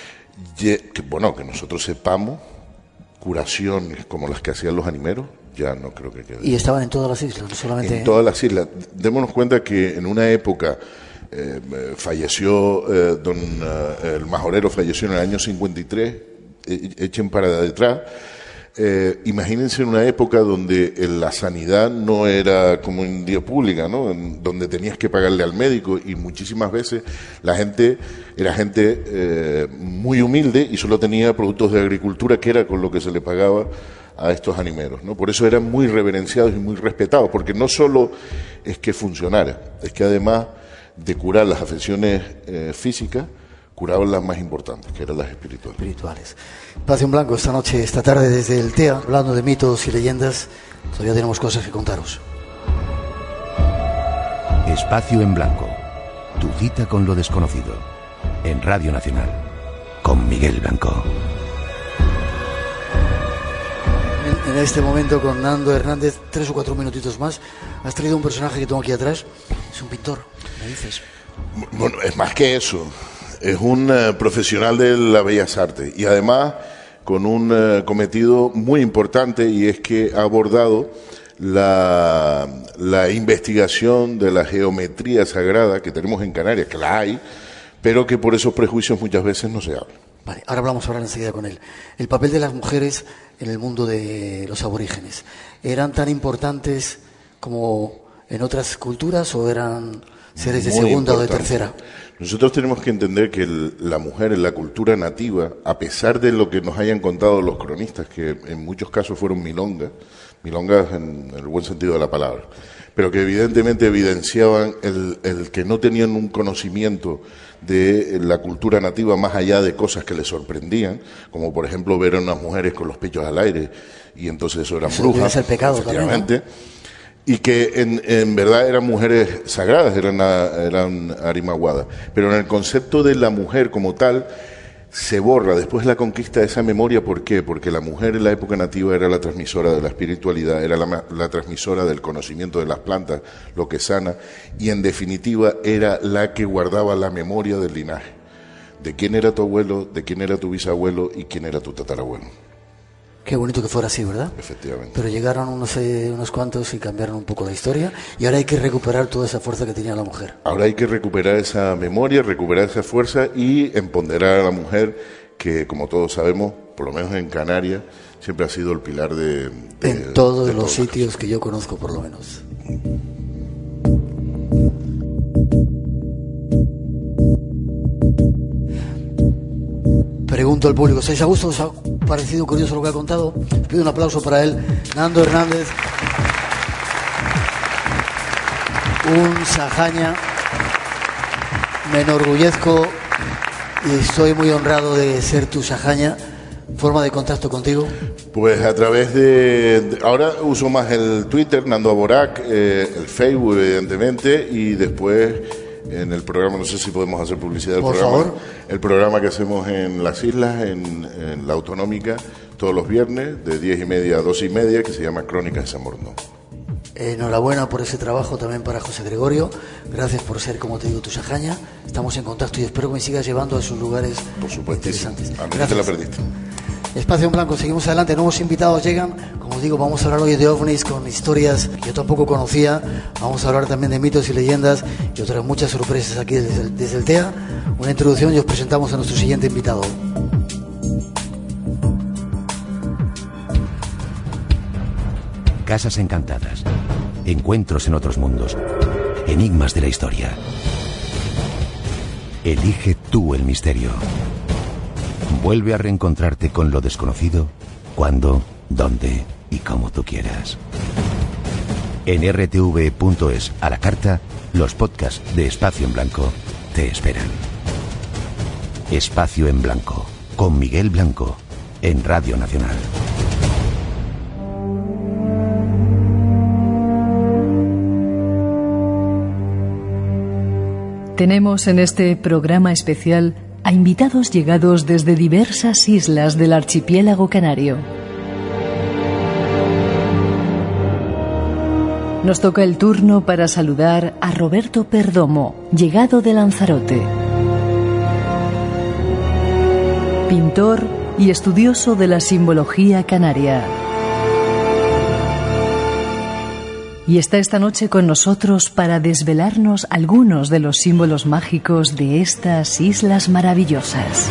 Y, que, bueno, que nosotros sepamos, curaciones como las que hacían los animeros, ya no creo que quede.
¿Y estaban en todas las islas? No solamente
en todas las islas. Démonos cuenta que en una época eh, falleció, eh, don eh, el Majorero falleció en el año cincuenta y tres, eh, echen para detrás. Eh, imagínense en una época donde la sanidad no era como en día pública, ¿no? En, donde tenías que pagarle al médico y muchísimas veces la gente era gente eh, muy humilde y solo tenía productos de agricultura, que era con lo que se le pagaba a estos animeros, ¿no? Por eso eran muy reverenciados y muy respetados, porque no solo es que funcionara, es que además de curar las afecciones eh, físicas, curaban las más importantes, que eran las espirituales.
espirituales. Espacio en Blanco, esta noche, esta tarde desde el T E A, hablando de mitos y leyendas. Todavía tenemos cosas que contaros.
Espacio en Blanco, tu cita con lo desconocido, en Radio Nacional, con Miguel Blanco.
En, en este momento con Nando Hernández, tres o cuatro minutitos más, has traído un personaje que tengo aquí atrás, es un pintor, me dices.
Bueno, es más que eso. Es un uh, profesional de las bellas artes y además con un uh, cometido muy importante, y es que ha abordado la, la investigación de la geometría sagrada que tenemos en Canarias, que la hay, pero que por esos prejuicios muchas veces no se habla.
Vale, ahora vamos a hablar enseguida con él. El papel de las mujeres en el mundo de los aborígenes, ¿eran tan importantes como en otras culturas o eran seres de
Muy
segunda
importante.
o de tercera?
Nosotros tenemos que entender que el, la mujer en la cultura nativa, a pesar de lo que nos hayan contado los cronistas, que en muchos casos fueron milongas, milongas en el buen sentido de la palabra, pero que evidentemente evidenciaban el, el que no tenían un conocimiento de la cultura nativa más allá de cosas que les sorprendían, como por ejemplo ver a unas mujeres con los pechos al aire, y entonces eso eran
eso
brujas,
es el pecado
efectivamente,
también, ¿no?
Y que en, en verdad eran mujeres sagradas, eran, eran arimaguadas, pero en el concepto de la mujer como tal se borra después la conquista de esa memoria. ¿Por qué? Porque la mujer en la época nativa era la transmisora de la espiritualidad, era la, la transmisora del conocimiento de las plantas, lo que sana, y en definitiva era la que guardaba la memoria del linaje, de quién era tu abuelo, de quién era tu bisabuelo y quién era tu tatarabuelo.
Qué bonito que fuera así, ¿verdad?
Efectivamente.
Pero llegaron unos, eh, unos cuantos y cambiaron un poco la historia, y ahora hay que recuperar toda esa fuerza que tenía la mujer.
Ahora hay que recuperar esa memoria, recuperar esa fuerza y empoderar a la mujer, que como todos sabemos, por lo menos en Canarias, siempre ha sido el pilar de... de
en todos
de
los
todos
sitios
los...
que yo conozco, por lo menos. Pregunto al público, ¿estáis a gusto? ¿Os ha parecido curioso lo que ha contado? Pido un aplauso para él. Nando Hernández, un sahaña. Me enorgullezco y estoy muy honrado de ser tu sahaña. ¿Forma de contacto contigo?
Pues a través de... de ahora uso más el Twitter, Nando Aborac, eh, el Facebook, evidentemente, y después... en el programa, no sé si podemos hacer publicidad del
Por
programa.
favor.
El programa que hacemos en las islas, en, en la Autonómica, todos los viernes, de diez y media a doce y media, que se llama Crónicas de San Borno.
Enhorabuena por ese trabajo también para José Gregorio. Gracias por ser, como te digo, tu sahaña. Estamos en contacto y espero que me sigas llevando a esos lugares
por supuesto,
interesantes.
A mí no te la perdiste.
Espacio en Blanco, seguimos adelante, nuevos invitados llegan. Como digo, vamos a hablar hoy de ovnis con historias que yo tampoco conocía. Vamos a hablar también de mitos y leyendas y otras muchas sorpresas aquí desde el, desde el T E A. Una introducción y os presentamos a nuestro siguiente invitado.
Casas encantadas, encuentros en otros mundos, enigmas de la historia. Elige tú el misterio. Vuelve a reencontrarte con lo desconocido, cuando, dónde y como tú quieras. En R T V punto es, a la carta, los podcasts de Espacio en Blanco te esperan. Espacio en Blanco, con Miguel Blanco, en Radio Nacional.
Tenemos en este programa especial a invitados llegados desde diversas islas del archipiélago canario. Nos toca el turno para saludar a Roberto Perdomo, llegado de Lanzarote. Pintor y estudioso de la simbología canaria. Y está esta noche con nosotros para desvelarnos algunos de los símbolos mágicos de estas islas maravillosas.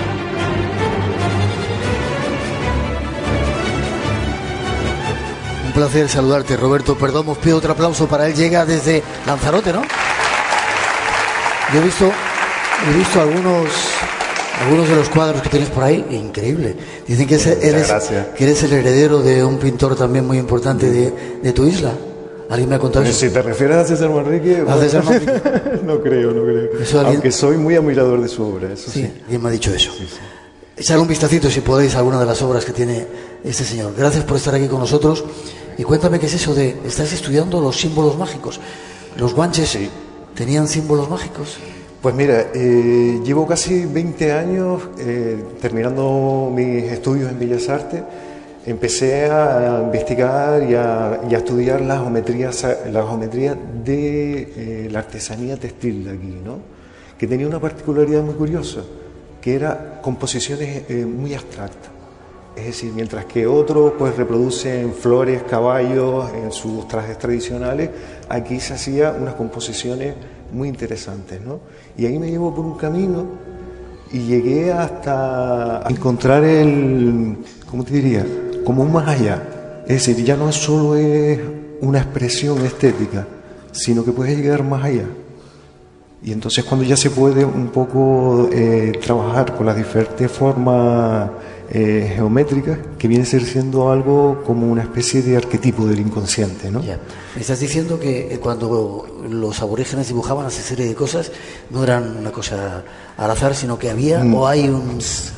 Un placer saludarte, Roberto Perdomo. Os pido otro aplauso para él. Llega desde Lanzarote, ¿no? Yo he visto, he visto algunos, algunos de los cuadros que tienes por ahí. Increíble. Dicen que, ese, eres, que eres el heredero de un pintor también muy importante de, de tu isla. ¿Alguien me ha contado eso?
Si te refieres a César Manrique...
¿A César Manrique?
No creo, no creo.
¿Eso alguien...
Aunque soy muy admirador de su obra, eso sí.
Sí, alguien me ha dicho eso.
Sí, sí.
Echad un vistacito, si podéis, a alguna de las obras que tiene este señor. Gracias por estar aquí con nosotros. Y cuéntame qué es eso de... Estás estudiando los símbolos mágicos. ¿Los guanches sí. tenían símbolos mágicos?
Pues mira, eh, llevo casi veinte años eh, terminando mis estudios en Bellas Artes. Empecé a investigar y a, y a estudiar la geometría, la geometría de eh, la artesanía textil de aquí, ¿no? Que tenía una particularidad muy curiosa, que era composiciones eh, muy abstractas. Es decir, mientras que otros pues reproducen flores, caballos en sus trajes tradicionales, aquí se hacía unas composiciones muy interesantes, ¿no? Y ahí me llevó por un camino y llegué hasta encontrar el, ¿cómo te diría?, como un más allá. Es decir, ya no solo es una expresión estética, sino que puedes llegar más allá. Y entonces cuando ya se puede un poco eh, trabajar con las diferentes formas eh, geométricas, que viene a ser siendo algo como una especie de arquetipo del inconsciente, ¿no?
Ya. Me estás diciendo que cuando los aborígenes dibujaban esa serie de cosas no eran una cosa al azar, sino que había mm. o hay un...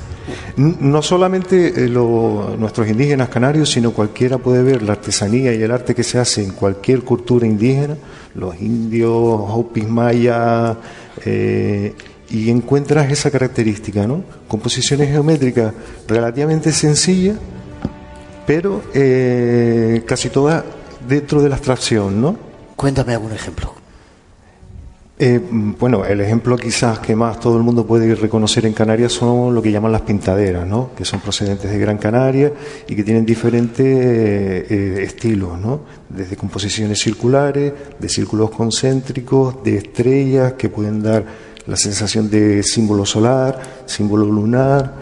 No solamente eh, lo, nuestros indígenas canarios, sino cualquiera puede ver la artesanía y el arte que se hace en cualquier cultura indígena, los indios, Hopis, Maya, eh, y encuentras esa característica, ¿no? Composiciones geométricas relativamente sencillas, pero eh, casi todas dentro de la abstracción, ¿no?
Cuéntame algún ejemplo.
Eh, bueno, el ejemplo quizás que más todo el mundo puede reconocer en Canarias son lo que llaman las pintaderas, ¿no? Que son procedentes de Gran Canaria y que tienen diferentes eh, estilos, ¿no? Desde composiciones circulares, de círculos concéntricos, de estrellas que pueden dar la sensación de símbolo solar, símbolo lunar,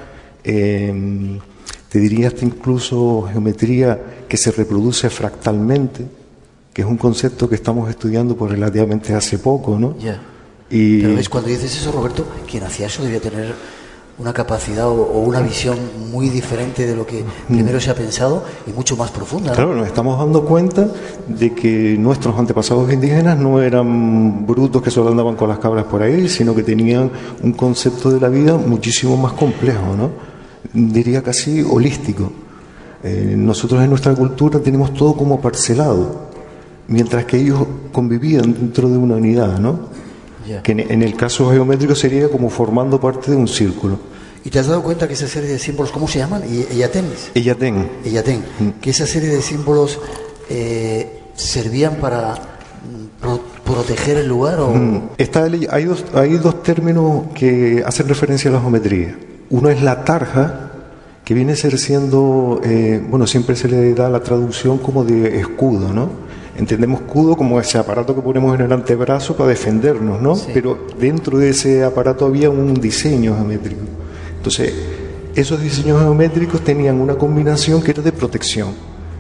eh, te diría hasta incluso geometría que se reproduce fractalmente, que es un concepto que estamos estudiando por relativamente hace poco, ¿no?
Ya.
Y...
Pero ves, cuando dices eso, Roberto, quien hacía eso debía tener una capacidad o, o una visión muy diferente de lo que mm. primero se ha pensado y mucho más profunda, ¿no?
Claro, nos estamos dando cuenta de que nuestros antepasados indígenas no eran brutos que solo andaban con las cabras por ahí, sino que tenían un concepto de la vida muchísimo más complejo, ¿no? Diría casi holístico. Eh, nosotros en nuestra cultura tenemos todo como parcelado, mientras que ellos convivían dentro de una unidad, ¿no?
Yeah.
Que en, en el caso geométrico sería como formando parte de un círculo.
¿Y te has dado cuenta que esa serie de símbolos, ¿cómo se llaman? Eyatenes.
Eyatén.
Eyatén.
Mm.
Que esa serie de símbolos eh, servían para pro proteger el lugar o...
Mm. Está, hay, dos, hay dos términos que hacen referencia a la geometría. Uno es la tarja, que viene a ser siendo, eh, bueno, siempre se le da la traducción como de escudo, ¿no? Entendemos escudo como ese aparato que ponemos en el antebrazo para defendernos, ¿no?
Sí.
Pero dentro de ese aparato había un diseño geométrico. Entonces, esos diseños geométricos tenían una combinación que era de protección.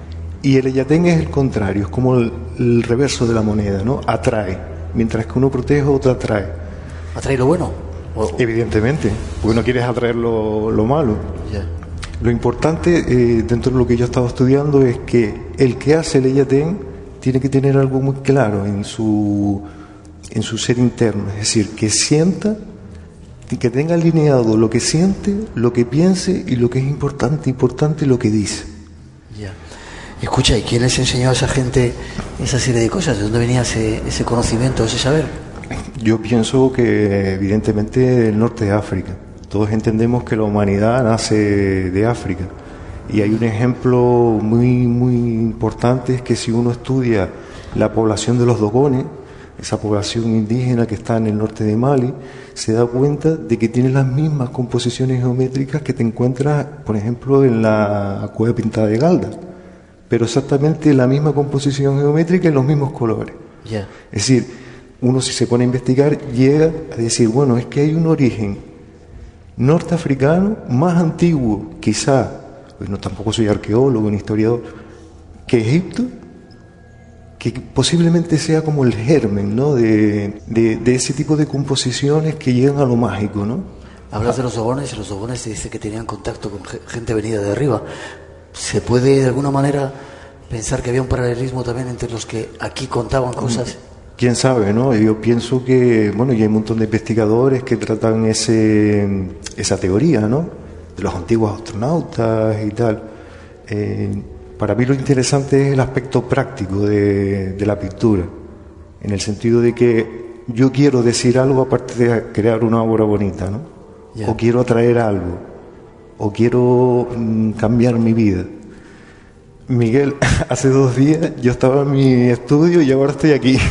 Y el eyatén es el contrario, es como el, el reverso de la moneda, ¿no? Atrae. Mientras que uno protege, otro atrae.
¿Atrae lo bueno? O...
Evidentemente, porque no quieres atraer lo, lo malo.
Yeah.
Lo importante, eh, dentro de lo que yo he estado estudiando, es que el que hace el eyatén tiene que tener algo muy claro en su, en su ser interno, es decir, que sienta, que tenga alineado lo que siente, lo que piense y lo que es importante, importante lo que dice.
Ya. Escucha, ¿y quién les enseñó a esa gente esa serie de cosas? ¿De dónde venía ese, ese conocimiento, ese saber?
Yo pienso que evidentemente del norte de África. Todos entendemos que la humanidad nace de África. Y hay un ejemplo muy, muy importante, es que si uno estudia la población de los dogones, esa población indígena que está en el norte de Mali, se da cuenta de que tiene las mismas composiciones geométricas que te encuentras, por ejemplo, en la Cueva Pintada de Galda, pero exactamente la misma composición geométrica y los mismos colores.
Yeah.
Es decir, uno si se pone a investigar llega a decir, bueno, es que hay un origen norteafricano más antiguo, quizá, pues no, tampoco soy arqueólogo ni historiador, que Egipto, que posiblemente sea como el germen, ¿no? de, de, de ese tipo de composiciones que llegan a lo mágico, ¿no?
Hablas de los dogones y los dogones te dice que tenían contacto con gente venida de arriba. ¿Se puede de alguna manera pensar que había un paralelismo también entre los que aquí contaban cosas?
Quién sabe, ¿no? Yo pienso que, bueno, y hay un montón de investigadores que tratan ese, esa teoría, ¿no? De los antiguos astronautas y tal. Eh, para mí lo interesante es el aspecto práctico de, de la pintura, en el sentido de que yo quiero decir algo aparte de crear una obra bonita, ¿no? Yeah. O quiero atraer algo, o quiero mm, cambiar mi vida. Miguel, hace dos días yo estaba en mi estudio y ahora estoy aquí.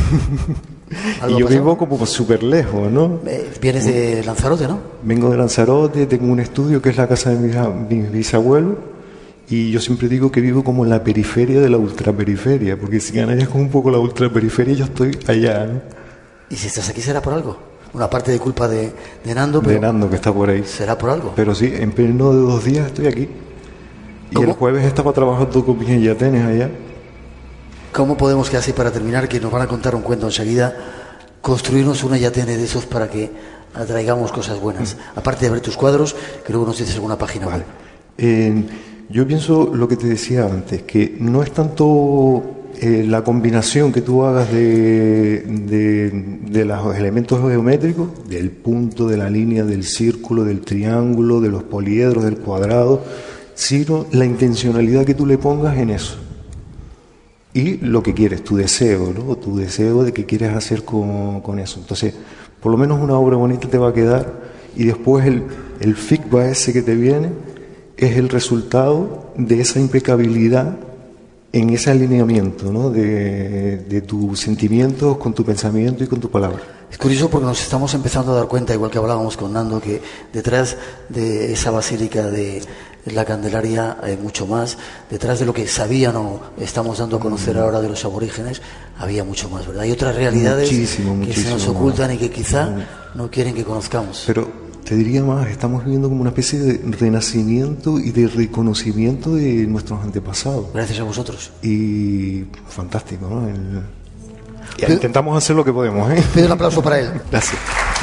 Y yo vivo como súper lejos, ¿no?
Vienes de Lanzarote, ¿no?
Vengo de Lanzarote, tengo un estudio que es la casa de mis, mis bisabuelos, y yo siempre digo que vivo como en la periferia de la ultraperiferia, porque si Canarias es como un poco la ultraperiferia, yo estoy allá, ¿no?
¿Y si estás aquí será por algo? Una parte de culpa de, de Nando, pero...
De Nando, que está por ahí.
¿Será por algo?
Pero sí, en pleno de dos días estoy aquí. Y ¿cómo? El jueves estaba trabajando con mis eyatenes allá.
¿Cómo podemos, que así para terminar, que nos van a contar un cuento enseguida, construirnos un eyatene de esos para que atraigamos cosas buenas? Mm. Aparte de ver tus cuadros, que luego nos dices alguna página.
Vale. Eh, yo pienso lo que te decía antes, que no es tanto eh, la combinación que tú hagas de, de, de los elementos geométricos, del punto, de la línea, del círculo, del triángulo, de los poliedros, del cuadrado, sino la intencionalidad que tú le pongas en eso. Y lo que quieres, tu deseo, ¿no? Tu deseo de qué quieres hacer con, con eso. Entonces, por lo menos una obra bonita te va a quedar, y después el, el feedback ese que te viene es el resultado de esa impecabilidad en ese alineamiento, ¿no? de, de tus sentimientos con tu pensamiento y con tu palabra.
Es curioso porque nos estamos empezando a dar cuenta, igual que hablábamos con Nando, que detrás de esa basílica de la Candelaria hay mucho más. Detrás de lo que sabían o estamos dando a conocer ahora de los aborígenes, había mucho más, ¿verdad? Hay otras realidades
muchísimo,
que
muchísimo
se nos ocultan
más.
Y que quizá no quieren que conozcamos.
Pero te diría más, estamos viviendo como una especie de renacimiento y de reconocimiento de nuestros antepasados.
Gracias a vosotros.
Y fantástico, ¿no? El... Ya intentamos hacer lo que podemos, ¿eh?
Pido un aplauso para él.
Gracias.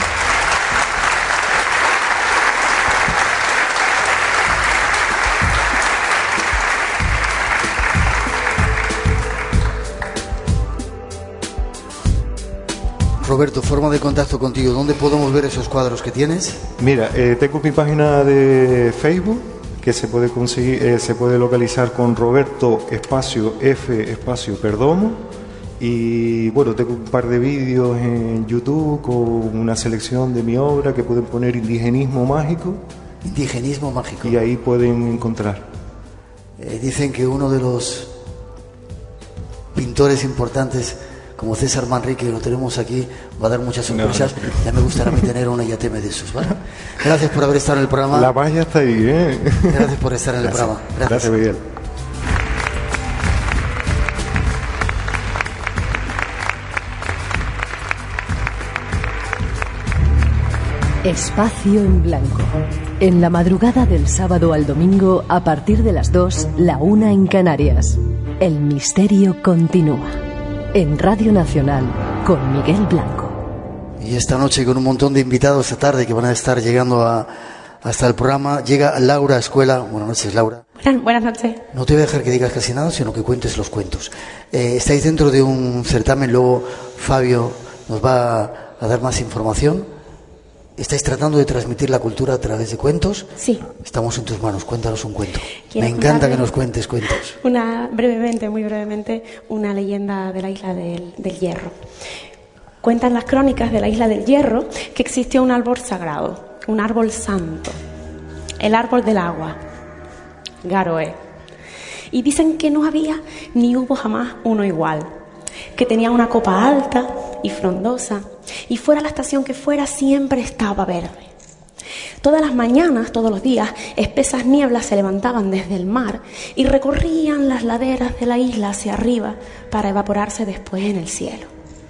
Roberto, forma de contacto contigo. ¿Dónde podemos ver esos cuadros que tienes?
Mira, eh, tengo mi página de Facebook que se puede conseguir, eh, se puede localizar con Roberto espacio F espacio Perdomo, y bueno, tengo un par de vídeos en YouTube con una selección de mi obra que pueden poner Indigenismo Mágico.
Indigenismo Mágico.
Y ahí pueden encontrar.
Eh, dicen que uno de los pintores importantes como César Manrique, que lo tenemos aquí, va a dar muchas sorpresas. No, no. Ya me gustaría a mí tener una I A T M de esos, ¿vale? Gracias por haber estado en el programa.
La magia está ahí, ¿eh?
Gracias por estar en
Gracias.
el programa. Gracias.
Gracias, Miguel.
Espacio en Blanco. En la madrugada del sábado al domingo, a partir de las dos, la una en Canarias. El misterio continúa. En Radio Nacional, con Miguel Blanco.
Y esta noche con un montón de invitados esta tarde que van a estar llegando a, hasta el programa, llega Laura Escuela. Buenas noches, Laura.
Buenas, buenas noches.
No te voy a dejar que digas casi nada, sino que cuentes los cuentos. Eh, estáis dentro de un certamen, luego Fabio nos va a, a dar más información. ¿Estáis tratando de transmitir la cultura a través de cuentos?
Sí.
Estamos en tus manos, cuéntanos un cuento. Me encanta que nos cuentes cuentos.
Una, brevemente, muy brevemente, una leyenda de la isla del, del Hierro. Cuentan las crónicas de la isla del Hierro que existió un árbol sagrado, un árbol santo, el árbol del agua, Garoé. Y dicen que no había ni hubo jamás uno igual, que tenía una copa alta y frondosa, y fuera la estación que fuera siempre estaba verde. Todas las mañanas, todos los días, espesas nieblas se levantaban desde el mar y recorrían las laderas de la isla hacia arriba para evaporarse después en el cielo.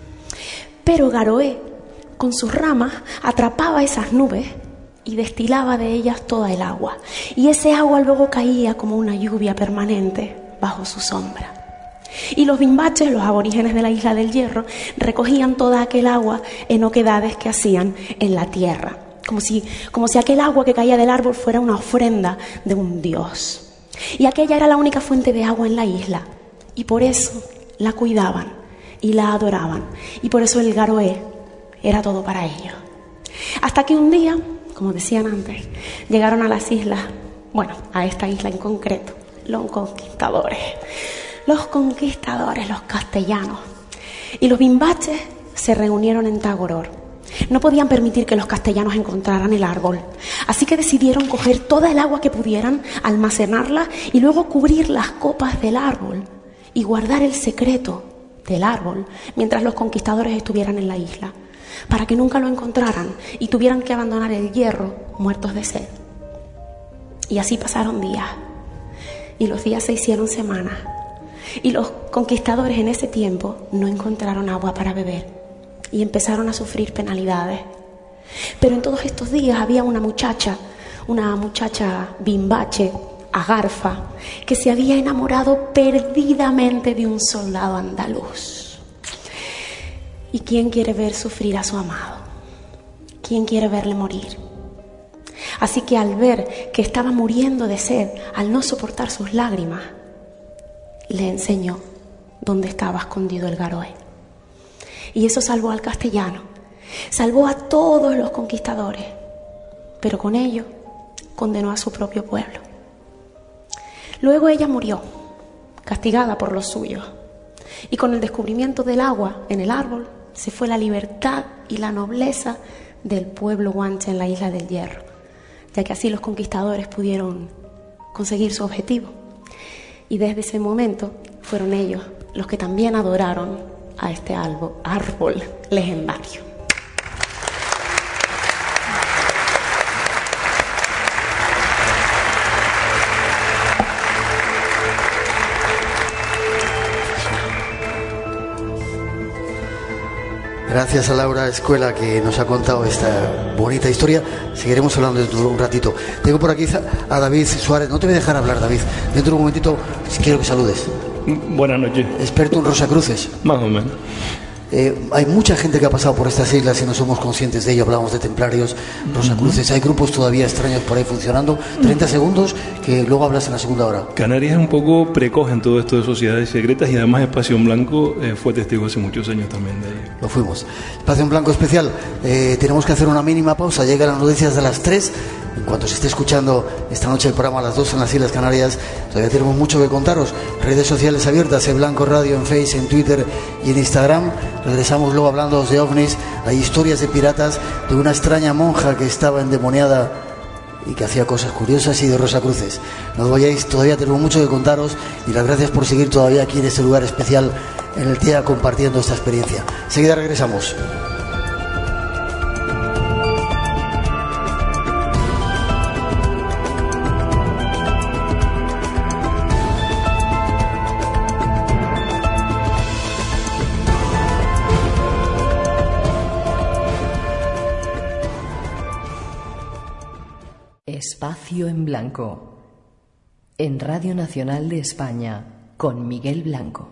Pero Garoé, con sus ramas, atrapaba esas nubes y destilaba de ellas toda el agua, y ese agua luego caía como una lluvia permanente bajo su sombra. Y los bimbaches, los aborígenes de la isla del Hierro, recogían toda aquel agua en oquedades que hacían en la tierra, como si, como si aquel agua que caía del árbol fuera una ofrenda de un dios. Y aquella era la única fuente de agua en la isla, y por eso la cuidaban y la adoraban, y por eso el Garoé era todo para ellos. Hasta que un día, como decían antes, llegaron a las islas, bueno, a esta isla en concreto, los conquistadores. Los conquistadores, los castellanos. Y los bimbaches se reunieron en Tagoror. No podían permitir que los castellanos encontraran el árbol. Así que decidieron coger toda el agua que pudieran, almacenarla y luego cubrir las copas del árbol y guardar el secreto del árbol mientras los conquistadores estuvieran en la isla, para que nunca lo encontraran y tuvieran que abandonar el Hierro muertos de sed. Y así pasaron días. Y los días se hicieron semanas. Y los conquistadores en ese tiempo no encontraron agua para beber y empezaron a sufrir penalidades. Pero en todos estos días había una muchacha, una muchacha bimbache, Agarfa, que se había enamorado perdidamente de un soldado andaluz. ¿Y quién quiere ver sufrir a su amado? ¿Quién quiere verle morir? Así que al ver que estaba muriendo de sed, al no soportar sus lágrimas, le enseñó dónde estaba escondido el Garoe. Y eso salvó al castellano, salvó a todos los conquistadores, pero con ello condenó a su propio pueblo. Luego ella murió, castigada por los suyos, y con el descubrimiento del agua en el árbol se fue la libertad y la nobleza del pueblo guanche en la isla del Hierro, ya que así los conquistadores pudieron conseguir su objetivo. Y desde ese momento fueron ellos los que también adoraron a este árbol legendario.
Gracias a Laura Escuela, que nos ha contado esta bonita historia. Seguiremos hablando dentro de un ratito. Tengo por aquí a David Suárez. No te voy a dejar hablar, David. Dentro de un momentito quiero que saludes.
Buenas noches.
Experto en Rosacruces.
Más o menos.
Eh, hay mucha gente que ha pasado por estas islas y no somos conscientes de ello. Hablamos de templarios, Rosacruces. Hay grupos todavía extraños por ahí funcionando. treinta segundos, que luego hablas en la segunda hora.
Canarias es un poco precoz en todo esto de sociedades secretas, y además Espacio en Blanco eh, fue testigo hace muchos años también de ello.
Lo fuimos. Espacio en Blanco especial. Eh, tenemos que hacer una mínima pausa. Llegan las noticias de las tres. En cuanto se esté escuchando esta noche el programa a las dos en las Islas Canarias, todavía tenemos mucho que contaros. Redes sociales abiertas, en Blanco Radio, en Face, en Twitter y en Instagram. Regresamos luego hablando de ovnis. Hay historias de piratas, de una extraña monja que estaba endemoniada y que hacía cosas curiosas, y de Rosacruces. No os vayáis, todavía tenemos mucho que contaros, y las gracias por seguir todavía aquí en este lugar especial en el T E A compartiendo esta experiencia. Enseguida regresamos.
Espacio en Blanco, en Radio Nacional de España, con Miguel Blanco.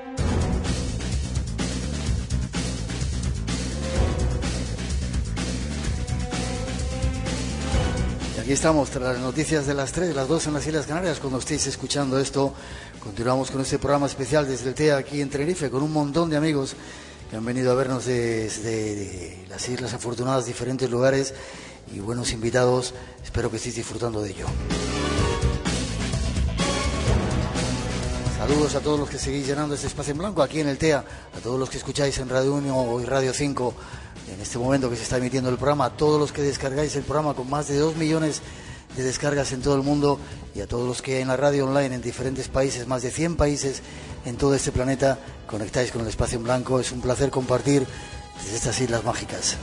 Y aquí estamos, tras las noticias de las tres, las dos en las Islas Canarias. Cuando estéis escuchando esto, continuamos con este programa especial desde el T E A aquí en Tenerife, con un montón de amigos que han venido a vernos desde las Islas Afortunadas, diferentes lugares, y buenos invitados. Espero que estéis disfrutando de ello. Saludos a todos los que seguís llenando este espacio en blanco aquí en el T E A, a todos los que escucháis en Radio uno y Radio cinco en este momento que se está emitiendo el programa, a todos los que descargáis el programa con más de dos millones de descargas en todo el mundo, y a todos los que en la radio online en diferentes países, más de cien países en todo este planeta, conectáis con el espacio en blanco. Es un placer compartir desde estas islas mágicas.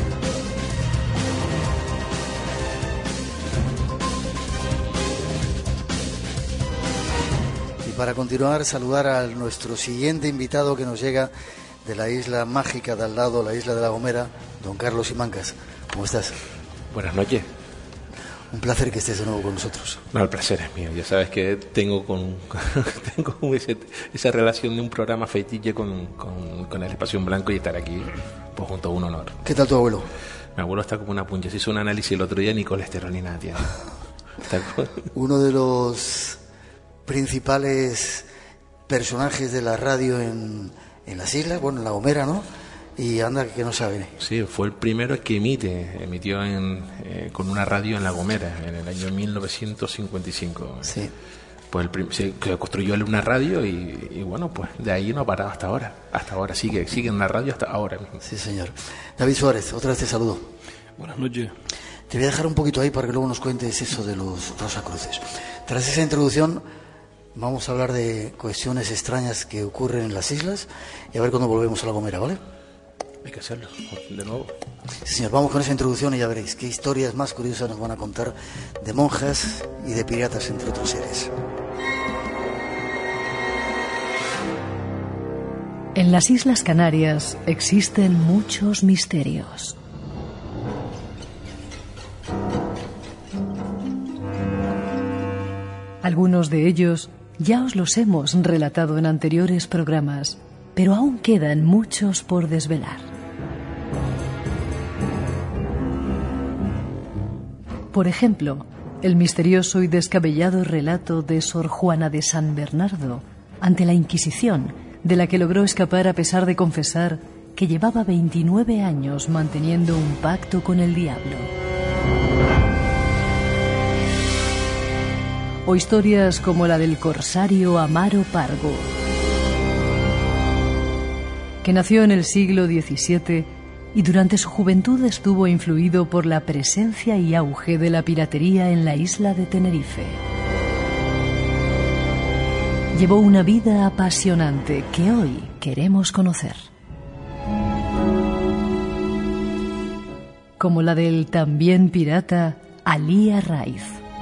Para continuar, saludar a nuestro siguiente invitado que nos llega de la isla mágica de al lado, la isla de La Gomera, don Carlos Simancas. ¿Cómo estás?
Buenas noches.
Un placer que estés de nuevo con nosotros.
No, el placer es mío. Ya sabes que tengo con tengo ese, esa relación de un programa fetiche con, con, con el Espacio en Blanco, y estar aquí pues junto a un honor.
¿Qué tal tu abuelo?
Mi abuelo está como una puncha. Se hizo un análisis el otro día, ni colesterol ni nada tiene. Como...
Uno de los principales personajes de la radio en, en las islas, bueno, en La Gomera, ¿no? Y anda que no sabe.
Sí, fue el primero que emite, emitió en, eh, con una radio en La Gomera en el año mil novecientos cincuenta y cinco.
Sí.
Pues el prim- se construyó una radio y, y bueno, pues de ahí no ha parado hasta ahora. Hasta ahora sigue, sigue en la radio hasta ahora mismo.
Sí, señor. David Suárez, otra vez te saludo.
Buenas noches.
Te voy a dejar un poquito ahí para que luego nos cuentes eso de los Rosacruces. Tras esa introducción, vamos a hablar de cuestiones extrañas que ocurren en las islas y a ver cuándo volvemos a La Gomera, ¿vale?
Hay que hacerlo, de nuevo.
Sí, señor, vamos con esa introducción y ya veréis qué historias más curiosas nos van a contar de monjas y de piratas, entre otros seres.
En las Islas Canarias existen muchos misterios. Algunos de ellos ya os los hemos relatado en anteriores programas, pero aún quedan muchos por desvelar. Por ejemplo, el misterioso y descabellado relato de Sor Juana de San Bernardo ante la Inquisición, de la que logró escapar a pesar de confesar que llevaba veintinueve años manteniendo un pacto con el diablo. O historias como la del corsario Amaro Pargo, que nació en el siglo diecisiete y durante su juventud estuvo influido por la presencia y auge de la piratería en la isla de Tenerife. Llevó una vida apasionante que hoy queremos conocer. Como la del también pirata Alí Arraiz.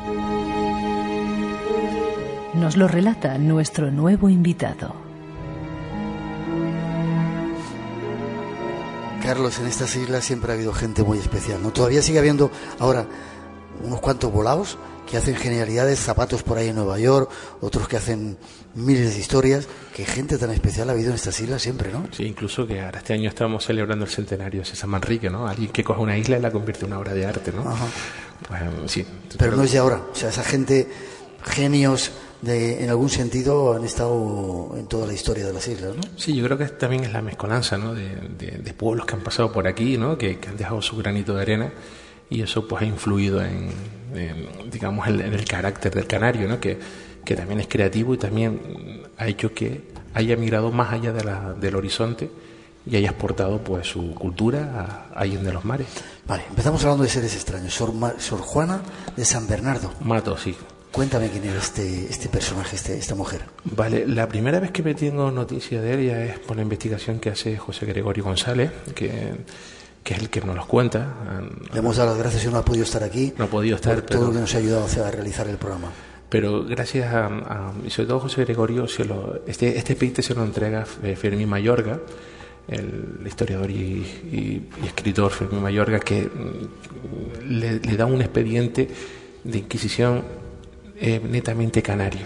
Nos lo relata nuestro nuevo invitado.
Carlos, en estas islas siempre ha habido gente muy especial, ¿no? Todavía sigue habiendo ahora unos cuantos volados que hacen genialidades, zapatos por ahí en Nueva York, otros que hacen miles de historias. Qué gente tan especial ha habido en estas islas siempre, ¿no?
Sí, incluso que ahora este año estamos celebrando el centenario de César Manrique, ¿no? Alguien que coge una isla y la convierte en una obra de arte, ¿no?
Ajá.
Pues sí.
Pero no es de ahora, o sea, esa gente, genios de, en algún sentido, han estado en toda la historia de las islas, ¿no?
Sí, yo creo que también es la mezcolanza, ¿no? De, de, de pueblos que han pasado por aquí, ¿no? Que, que han dejado su granito de arena, y eso pues ha influido en, en digamos, en, en el carácter del canario, ¿no? Que, que también es creativo y también ha hecho que haya migrado más allá de la, del horizonte y haya exportado pues su cultura a, ahí en de los mares.
Vale, empezamos hablando de seres extraños. Sor, Ma, Sor Juana de San Bernardo.
Mato, sí.
Cuéntame quién era este, este personaje, este, esta mujer.
Vale, la primera vez que me tengo noticia de ella es por la investigación que hace José Gregorio González, que, que es el que nos los cuenta.
Le hemos dado las gracias, y no ha podido estar aquí.
No ha podido estar,
por todo
pero,
lo que nos ha ayudado a realizar el programa.
Pero gracias a, a y sobre todo José Gregorio, se lo, este, este peite se lo entrega Fermín Mayorga, el historiador y, y, y escritor Fermín Mayorga, que le, le da un expediente de Inquisición Eh, netamente canario.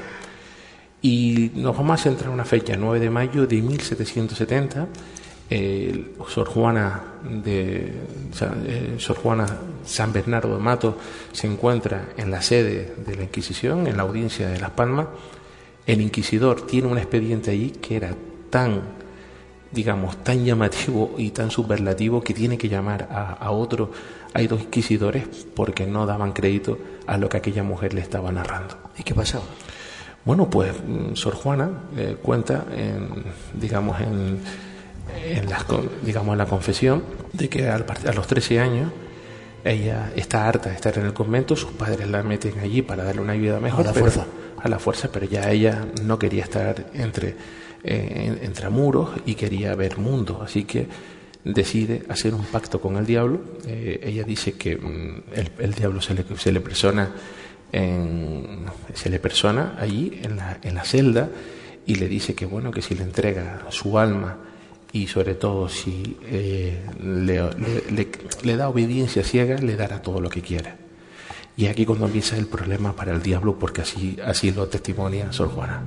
Y nos vamos a centrar en una fecha, nueve de mayo de mil setecientos setenta. eh, Sor Juana de eh, Sor Juana San Bernardo de Mato se encuentra en la sede de la Inquisición, en la audiencia de Las Palmas. El inquisidor tiene un expediente allí que era tan, digamos, tan llamativo y tan superlativo que tiene que llamar a, a otro, hay dos inquisidores, porque no daban crédito a lo que aquella mujer le estaba narrando.
¿Y qué pasaba?
Bueno, pues Sor Juana eh, cuenta, en, digamos, en, en las, digamos, en la confesión, de que al, a los trece años ella está harta de estar en el convento, sus padres la meten allí para darle una vida mejor.
A la
pero,
fuerza.
A la fuerza, pero ya ella no quería estar entre, eh, entre muros y quería ver mundo, así que decide hacer un pacto con el diablo. Eh, ella dice que mm, el, el diablo se le, se le persona en, se le persona allí en la, en la celda, y le dice que bueno, que si le entrega su alma y sobre todo si eh, le, le, le, le da obediencia ciega, le dará todo lo que quiera. Y aquí cuando empieza el problema para el diablo, porque así, así lo testimonia Sor Juana.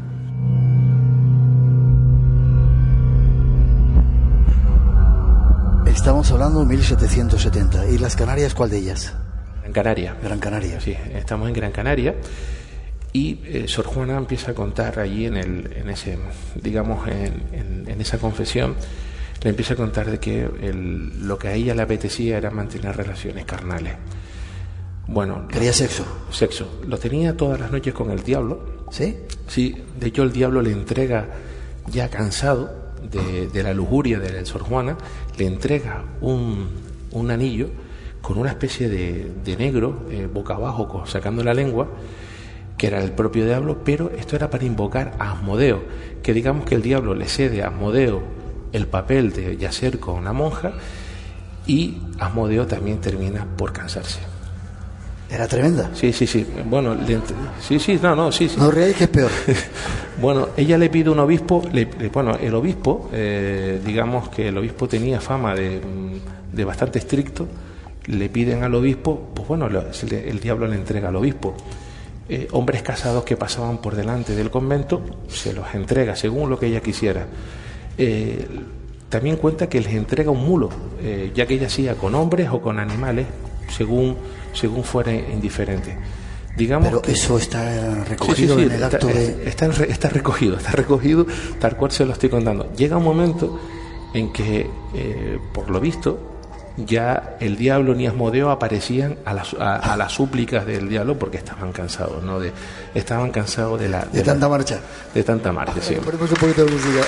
Estamos hablando de mil setecientos setenta. ¿Y las Canarias, cuál de ellas?
Gran Canaria.
Gran Canaria.
Sí, estamos en Gran Canaria. Y eh, Sor Juana empieza a contar allí en, el, en ese, digamos, en, en, en esa confesión, le empieza a contar de que el, lo que a ella le apetecía era mantener relaciones carnales. Bueno,
¿quería sexo?
Sexo. Lo tenía todas las noches con el diablo.
¿Sí?
Sí, de hecho el diablo le entrega, ya cansado de, de la lujuria de Sor Juana, le entrega un, un anillo con una especie de, de negro, eh, boca abajo, sacando la lengua, que era el propio diablo, pero esto era para invocar a Asmodeo, que digamos que el diablo le cede a Asmodeo el papel de yacer con una monja, y Asmodeo también termina por cansarse.
¿Era tremenda?
Sí, sí, sí. Bueno, le, sí, sí, no, no, sí, sí.
No reáis, que es peor.
Bueno, ella le pide un obispo, le, le, bueno, el obispo, eh, digamos que el obispo tenía fama de, de bastante estricto, le piden al obispo, pues bueno, lo, el diablo le entrega al obispo. Eh, hombres casados que pasaban por delante del convento, se los entrega según lo que ella quisiera. Eh, también cuenta que les entrega un mulo, eh, ya que ella hacía con hombres o con animales, según, según fuera indiferente. Digamos
Pero
que,
eso está recogido
sí, sí, sí,
en el
está,
acto de...
Está, está recogido, está recogido tal cual se lo estoy contando. Llega un momento en que, eh, por lo visto, ya el diablo ni Asmodeo aparecían a las, a, a las súplicas del diablo porque estaban cansados, ¿no? De, estaban cansados de la...
De, de tanta
la,
marcha.
De tanta marcha, sí.
Ponemos un poquito de música.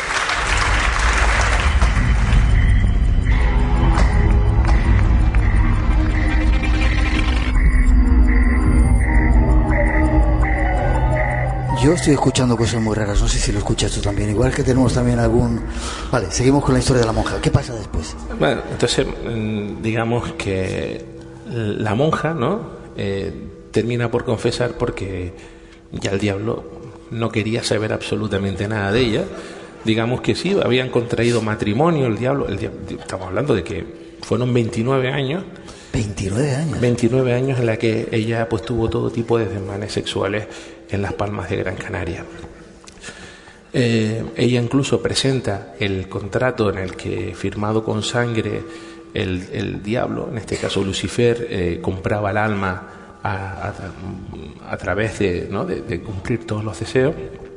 Yo estoy escuchando cosas muy raras, no sé si lo escuchas tú también, igual que tenemos también algún... Vale, seguimos con la historia de la monja. ¿Qué pasa después?
Bueno, entonces, digamos que la monja, ¿no? Eh, termina por confesar porque ya el diablo no quería saber absolutamente nada de ella. Digamos que sí, habían contraído matrimonio, el diablo, el diablo estamos hablando de que fueron veintinueve años.
veintinueve años.
veintinueve años en la que ella pues tuvo todo tipo de desmanes sexuales en las Palmas de Gran Canaria. Eh, ella incluso presenta el contrato en el que, firmado con sangre, el, el diablo, en este caso Lucifer, eh, compraba el alma a, a, a través de, ¿no? de, de cumplir todos los deseos,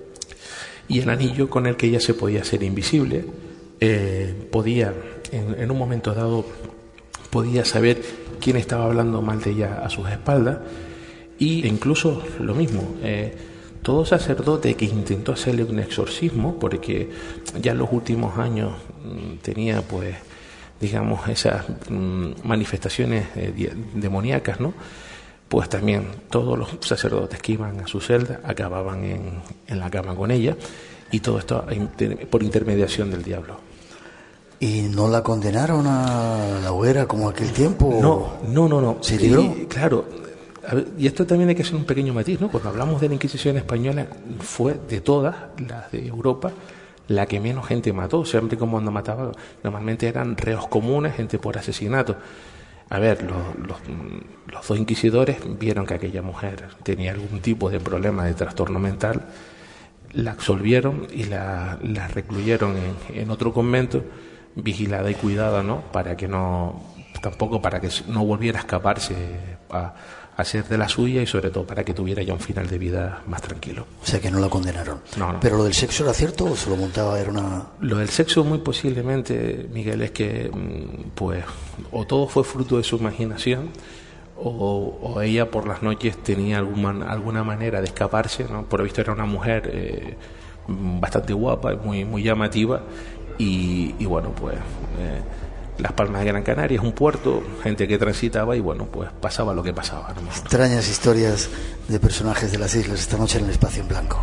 y el anillo con el que ella se podía hacer invisible, eh, podía, en, en un momento dado, podía saber quién estaba hablando mal de ella a sus espaldas. Y incluso lo mismo, eh, todo sacerdote que intentó hacerle un exorcismo, porque ya en los últimos años mmm, tenía pues digamos esas mmm, manifestaciones eh, demoníacas, ¿no? Pues también todos los sacerdotes que iban a su celda acababan en, en la cama con ella, y todo esto por intermediación del diablo.
¿Y no la condenaron a la hoguera como aquel tiempo?
No, no, no, no.
¿Se libró?
Y, claro. A ver, y esto también hay que hacer un pequeño matiz, ¿no? Cuando hablamos de la Inquisición española, fue de todas las de Europa la que menos gente mató. Siempre como cuando mataba, normalmente eran reos comunes, gente por asesinato. A ver, los, los, los dos inquisidores vieron que aquella mujer tenía algún tipo de problema de trastorno mental, la absolvieron y la, la recluyeron en, en otro convento, vigilada y cuidada, ¿no? Para que no, tampoco para que no volviera a escaparse a hacer de la suya, y sobre todo para que tuviera ya un final de vida más tranquilo.
O sea que no la condenaron.
No, no.
¿Pero lo del sexo era cierto o se lo montaba? Era una...
Lo del sexo muy posiblemente, Miguel, es que pues o todo fue fruto de su imaginación, o, o ella por las noches tenía alguna, alguna manera de escaparse, ¿no? Por lo visto era una mujer eh, bastante guapa, muy, muy llamativa, y, y bueno, pues... Eh, Las Palmas de Gran Canaria es un puerto, gente que transitaba, y bueno, pues pasaba lo que pasaba, ¿no?
Extrañas historias de personajes de las islas esta noche en el Espacio en Blanco.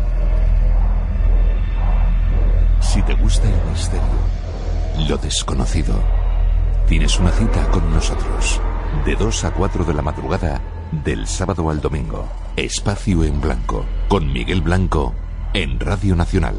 Si te gusta el misterio, lo desconocido, tienes una cita con nosotros. De dos a cuatro de la madrugada, del sábado al domingo. Espacio en Blanco, con Miguel Blanco, en Radio Nacional.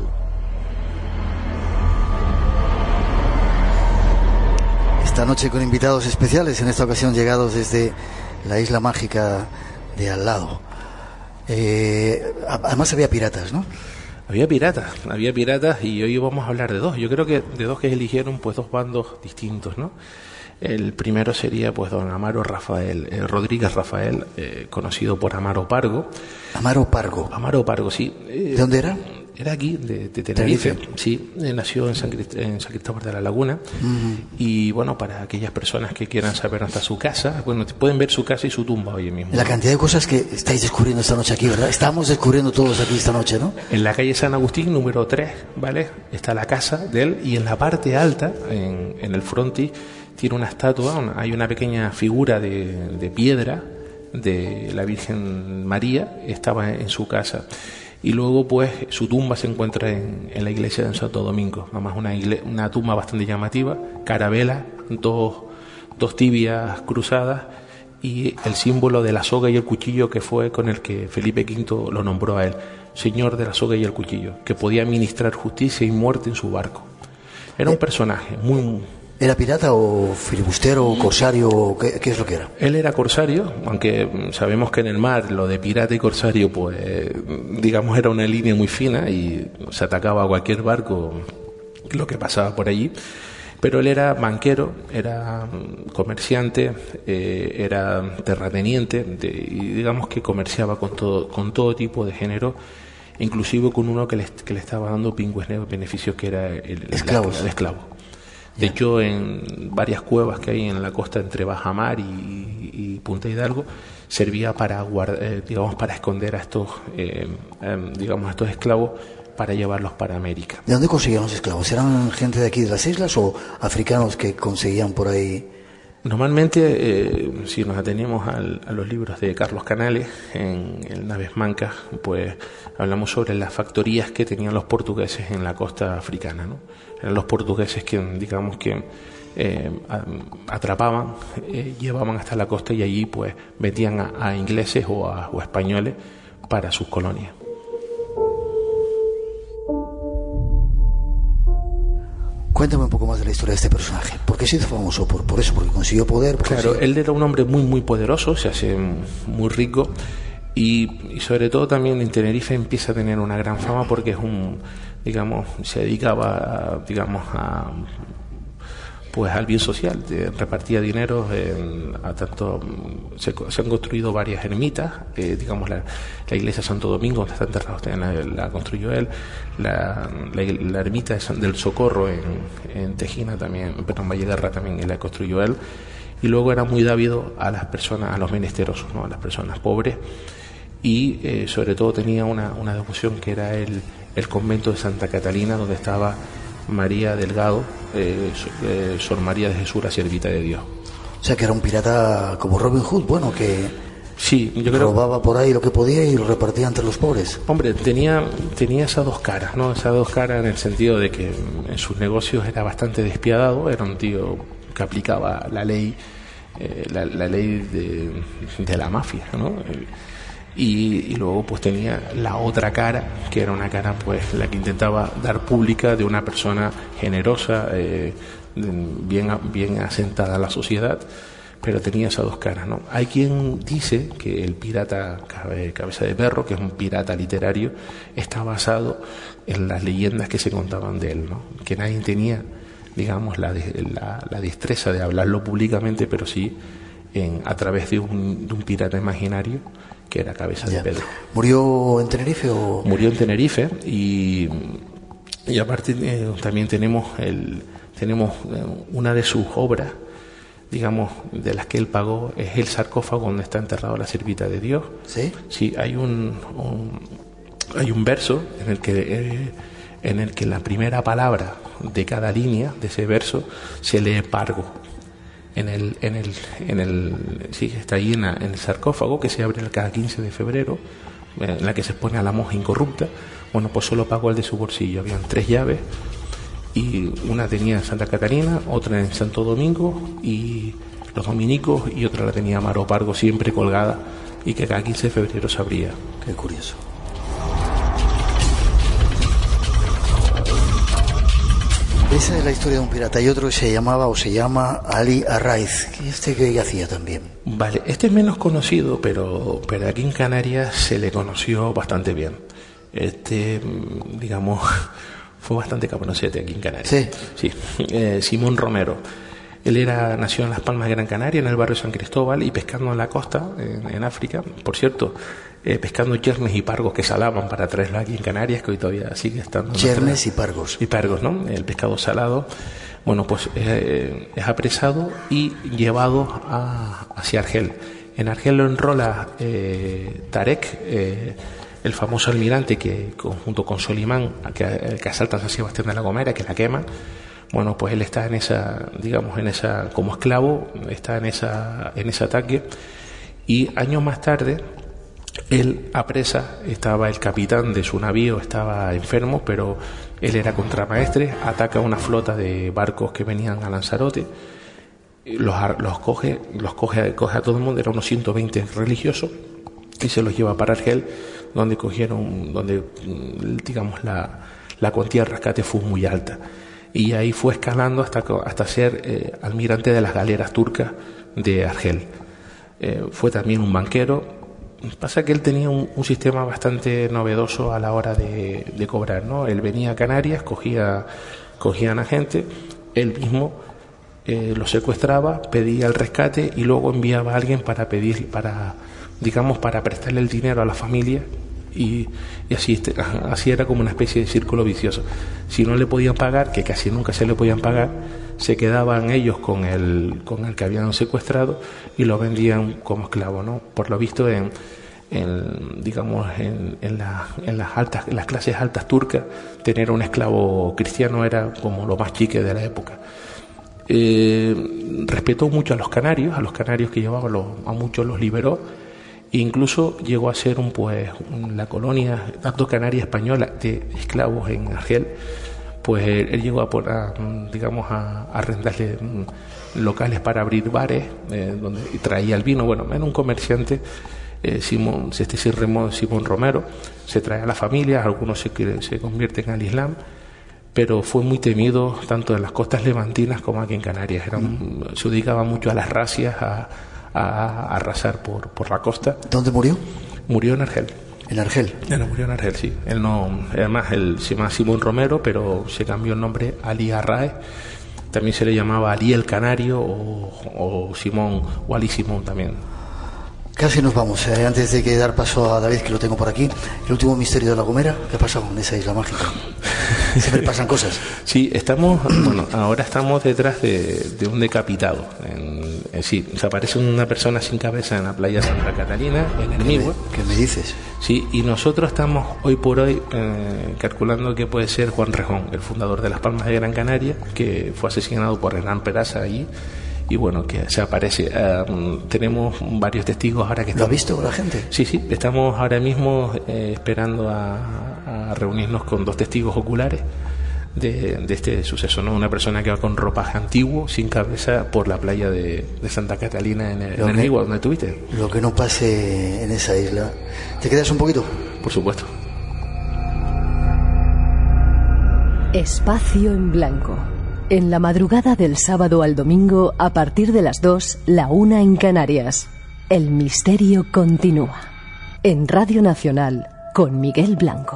Esta noche con invitados especiales, en esta ocasión llegados desde la isla mágica de al lado. Eh, además había piratas, ¿no?
Había piratas, había piratas, y hoy vamos a hablar de dos. Yo creo que de dos que eligieron, pues dos bandos distintos, ¿no? El primero sería pues don Amaro Rafael, eh, Rodríguez Rafael, eh, conocido por Amaro Pargo.
Amaro Pargo.
Amaro Pargo, sí. Eh,
¿De dónde era?
Era aquí, de, de Tenerife. Tenerife. Sí, eh, nació en San, Crist- en San Cristóbal de la Laguna. Uh-huh. Y bueno, para aquellas personas que quieran saber dónde está su casa, bueno, pueden ver su casa y su tumba hoy mismo.
La cantidad de cosas que estáis descubriendo esta noche aquí, ¿verdad? Estamos descubriendo todos aquí esta noche, ¿no?
En la calle San Agustín, número tres, ¿vale? Está la casa de él, y en la parte alta, en, en el frontis, tiene una estatua, una, hay una pequeña figura de, de piedra de la Virgen María, estaba en su casa. Y luego pues su tumba se encuentra en, en la iglesia de Santo Domingo, además una, igle, una tumba bastante llamativa, carabela, dos, dos tibias cruzadas, y el símbolo de la soga y el cuchillo, que fue con el que Felipe quinto lo nombró a él, señor de la soga y el cuchillo, que podía administrar justicia y muerte en su barco. Era un personaje muy...
¿Era pirata o filibustero o corsario? ¿Qué, ¿Qué es lo que era?
Él era corsario, aunque sabemos que en el mar lo de pirata y corsario, pues digamos era una línea muy fina y se atacaba a cualquier barco lo que pasaba por allí. Pero él era banquero, era comerciante, eh, era terrateniente, de, y digamos que comerciaba con todo, con todo tipo de género, inclusive con uno que le, que le estaba dando pingües beneficios, que era el,
Esclavos.
el esclavo. De yeah. hecho, en varias cuevas que hay en la costa entre Bajamar y, y Punta Hidalgo, servía para guardar, eh, digamos, para esconder a estos, eh, eh, digamos, a estos esclavos, para llevarlos para América.
¿De dónde conseguían los esclavos? ¿Eran gente de aquí de las islas o africanos que conseguían por ahí?
Normalmente, eh, si nos atenemos al, a los libros de Carlos Canales, en el Naves Mancas, pues hablamos sobre las factorías que tenían los portugueses en la costa africana, ¿no? Eran los portugueses que, digamos que eh, atrapaban, eh, llevaban hasta la costa y allí pues vendían a, a ingleses o a, o a españoles para sus colonias.
Cuéntame un poco más de la historia de este personaje. ¿Por qué se hizo famoso? ¿Por, por eso? ¿Porque consiguió poder?
Claro,
consiguió...
él era un hombre muy, muy poderoso, se hace muy rico y, y sobre todo también en Tenerife empieza a tener una gran fama porque es un, digamos, se dedicaba, a, digamos, a... pues al bien social, repartía dinero en, a tanto se, se han construido varias ermitas, eh, digamos la, la iglesia de Santo Domingo donde está enterrado usted, la, la construyó él, la, la, la ermita de San, del Socorro en, en Tejina también, perdón, Vallegarra también la construyó él, y luego era muy dávido a las personas, a los menesterosos, ¿no? A las personas pobres, y eh, sobre todo tenía una, una devoción que era el, el convento de Santa Catalina, donde estaba María Delgado, eh, eh, Sor María de Jesús, la siervita de Dios.
O sea que era un pirata como Robin Hood, bueno, que
sí, yo creo,
robaba por ahí lo que podía y lo repartía entre los pobres.
Hombre, tenía, tenía esas dos caras, ¿no? Esas dos caras en el sentido de que en sus negocios era bastante despiadado, era un tío que aplicaba la ley, eh, la, la ley de, de la mafia, ¿no? Y, y luego pues tenía la otra cara, que era una cara pues la que intentaba dar pública de una persona generosa, eh, bien, bien asentada a la sociedad, pero tenía esas dos caras, ¿no? Hay quien dice que el pirata Cabeza de Perro, que es un pirata literario, está basado en las leyendas que se contaban de él, ¿no? Que nadie tenía, digamos, la, la, la destreza de hablarlo públicamente, pero sí en, a través de un, de un pirata imaginario que era Cabeza ya. de Pedro.
¿Murió en Tenerife o...?
Murió en Tenerife y, y aparte eh, también tenemos el tenemos eh, una de sus obras, digamos, de las que él pagó, es el sarcófago donde está enterrado la siervita de Dios.
¿Sí?
Sí, hay un, un hay un verso en el que eh, en el que la primera palabra de cada línea de ese verso se lee pargo. En el, en el, en el, sí, está ahí en, la, en el sarcófago que se abre cada quince de febrero, en la que se expone a la monja incorrupta. Bueno, pues solo pagó el de su bolsillo. Habían tres llaves y una tenía en Santa Catalina, otra en Santo Domingo y los dominicos, y otra la tenía Amaro Pargo, siempre colgada, y que cada quince de febrero se abría.
Qué curioso. Esa es la historia de un pirata. Y otro que se llamaba o se llama Ali Arraiz. ¿Este qué hacía también?
Vale, este es menos conocido, pero, pero aquí en Canarias se le conoció bastante bien. Este, digamos, fue bastante caponocete aquí en Canarias.
Sí.
Sí. Eh, Simón Romero. Él era, nació en Las Palmas de Gran Canaria, en el barrio San Cristóbal, y pescando en la costa, en, en África. Por cierto, eh, pescando yernes y pargos que salaban para traerlo aquí en Canarias, que hoy todavía sigue estando.
Yernes y pargos.
Y pargos, ¿no? El pescado salado. Bueno, pues eh, es apresado y llevado a, hacia Argel. En Argel lo enrola eh, Tarek, eh, el famoso almirante que, junto con Solimán, que, que asalta a San Sebastián de la Gomera, que la queman. Bueno, pues él está en esa, digamos, en esa, como esclavo, está en esa, en ese ataque, y años más tarde, él apresa, estaba el capitán de su navío, estaba enfermo, pero él era contramaestre, ataca una flota de barcos que venían a Lanzarote, los, los coge, los coge, coge a todo el mundo, eran unos ciento veinte religiosos, y se los lleva para Argel, donde cogieron, donde, digamos, la, la cuantía de rescate fue muy alta. Y ahí fue escalando hasta, hasta ser eh, almirante de las galeras turcas de Argel. Eh, fue también un banquero. Pasa que él tenía un, un sistema bastante novedoso a la hora de, de cobrar, ¿no? Él venía a Canarias, cogía, cogían a gente, él mismo eh, los secuestraba, pedía el rescate y luego enviaba a alguien para pedir, para, digamos, para prestarle el dinero a la familia. Y, y así, así era como una especie de círculo vicioso. Si no le podían pagar, que casi nunca se le podían pagar, se quedaban ellos con el, con el que habían secuestrado y lo vendían como esclavo, ¿no? Por lo visto en, en digamos en, en, la, en las altas, en las clases altas turcas, tener un esclavo cristiano era como lo más chique de la época. Eh, respetó mucho a los canarios, a los canarios que llevaba, los, a muchos los liberó. Incluso llegó a ser un, pues, la colonia, tanto canaria española, de esclavos en Argel. Pues él, él llegó a, a digamos, a, a arrendarle locales para abrir bares, eh, donde y traía el vino. Bueno, era un comerciante, eh, Simón, este Simón Romero, se trae a la familia, algunos se, se convierten al Islam, pero fue muy temido tanto en las costas levantinas como aquí en Canarias. Era un, se dedicaba mucho a las razias, a a arrasar por, por la costa.
¿Dónde murió?
Murió en Argel.
¿En Argel?
Él murió en Argel, sí. Él no, además, él se llama Simón Romero, pero se cambió el nombre a Ali Arrae. También se le llamaba Ali el Canario o, o Simón, o Ali Simón también.
Casi nos vamos. Eh, antes de que dar paso a David, que lo tengo por aquí, el último misterio de La Gomera, ¿qué ha pasado en esa isla mágica? Siempre pasan cosas.
Sí, estamos, bueno, ahora estamos detrás de, de un decapitado. En, en, sí, se aparece una persona sin cabeza en la playa Santa Catalina, en el Migüe.
¿Qué me dices?
Sí, y nosotros estamos hoy por hoy eh, calculando que puede ser Juan Rejón, el fundador de Las Palmas de Gran Canaria, que fue asesinado por Hernán Peraza allí. Y bueno, que se aparece. Uh, tenemos varios testigos ahora que estamos.
¿Lo ha visto la gente?
Sí, sí. Estamos ahora mismo eh, esperando a, a reunirnos con dos testigos oculares de, de este suceso, ¿no? Una persona que va con ropaje antiguo, sin cabeza, por la playa de, de Santa Catalina en el, en el Migüe, donde estuviste.
Lo que no pase en esa isla. ¿Te quedas un poquito?
Por supuesto.
Espacio en blanco. En la madrugada del sábado al domingo, a partir de las dos, la una en Canarias. El misterio continúa. En Radio Nacional, con Miguel Blanco.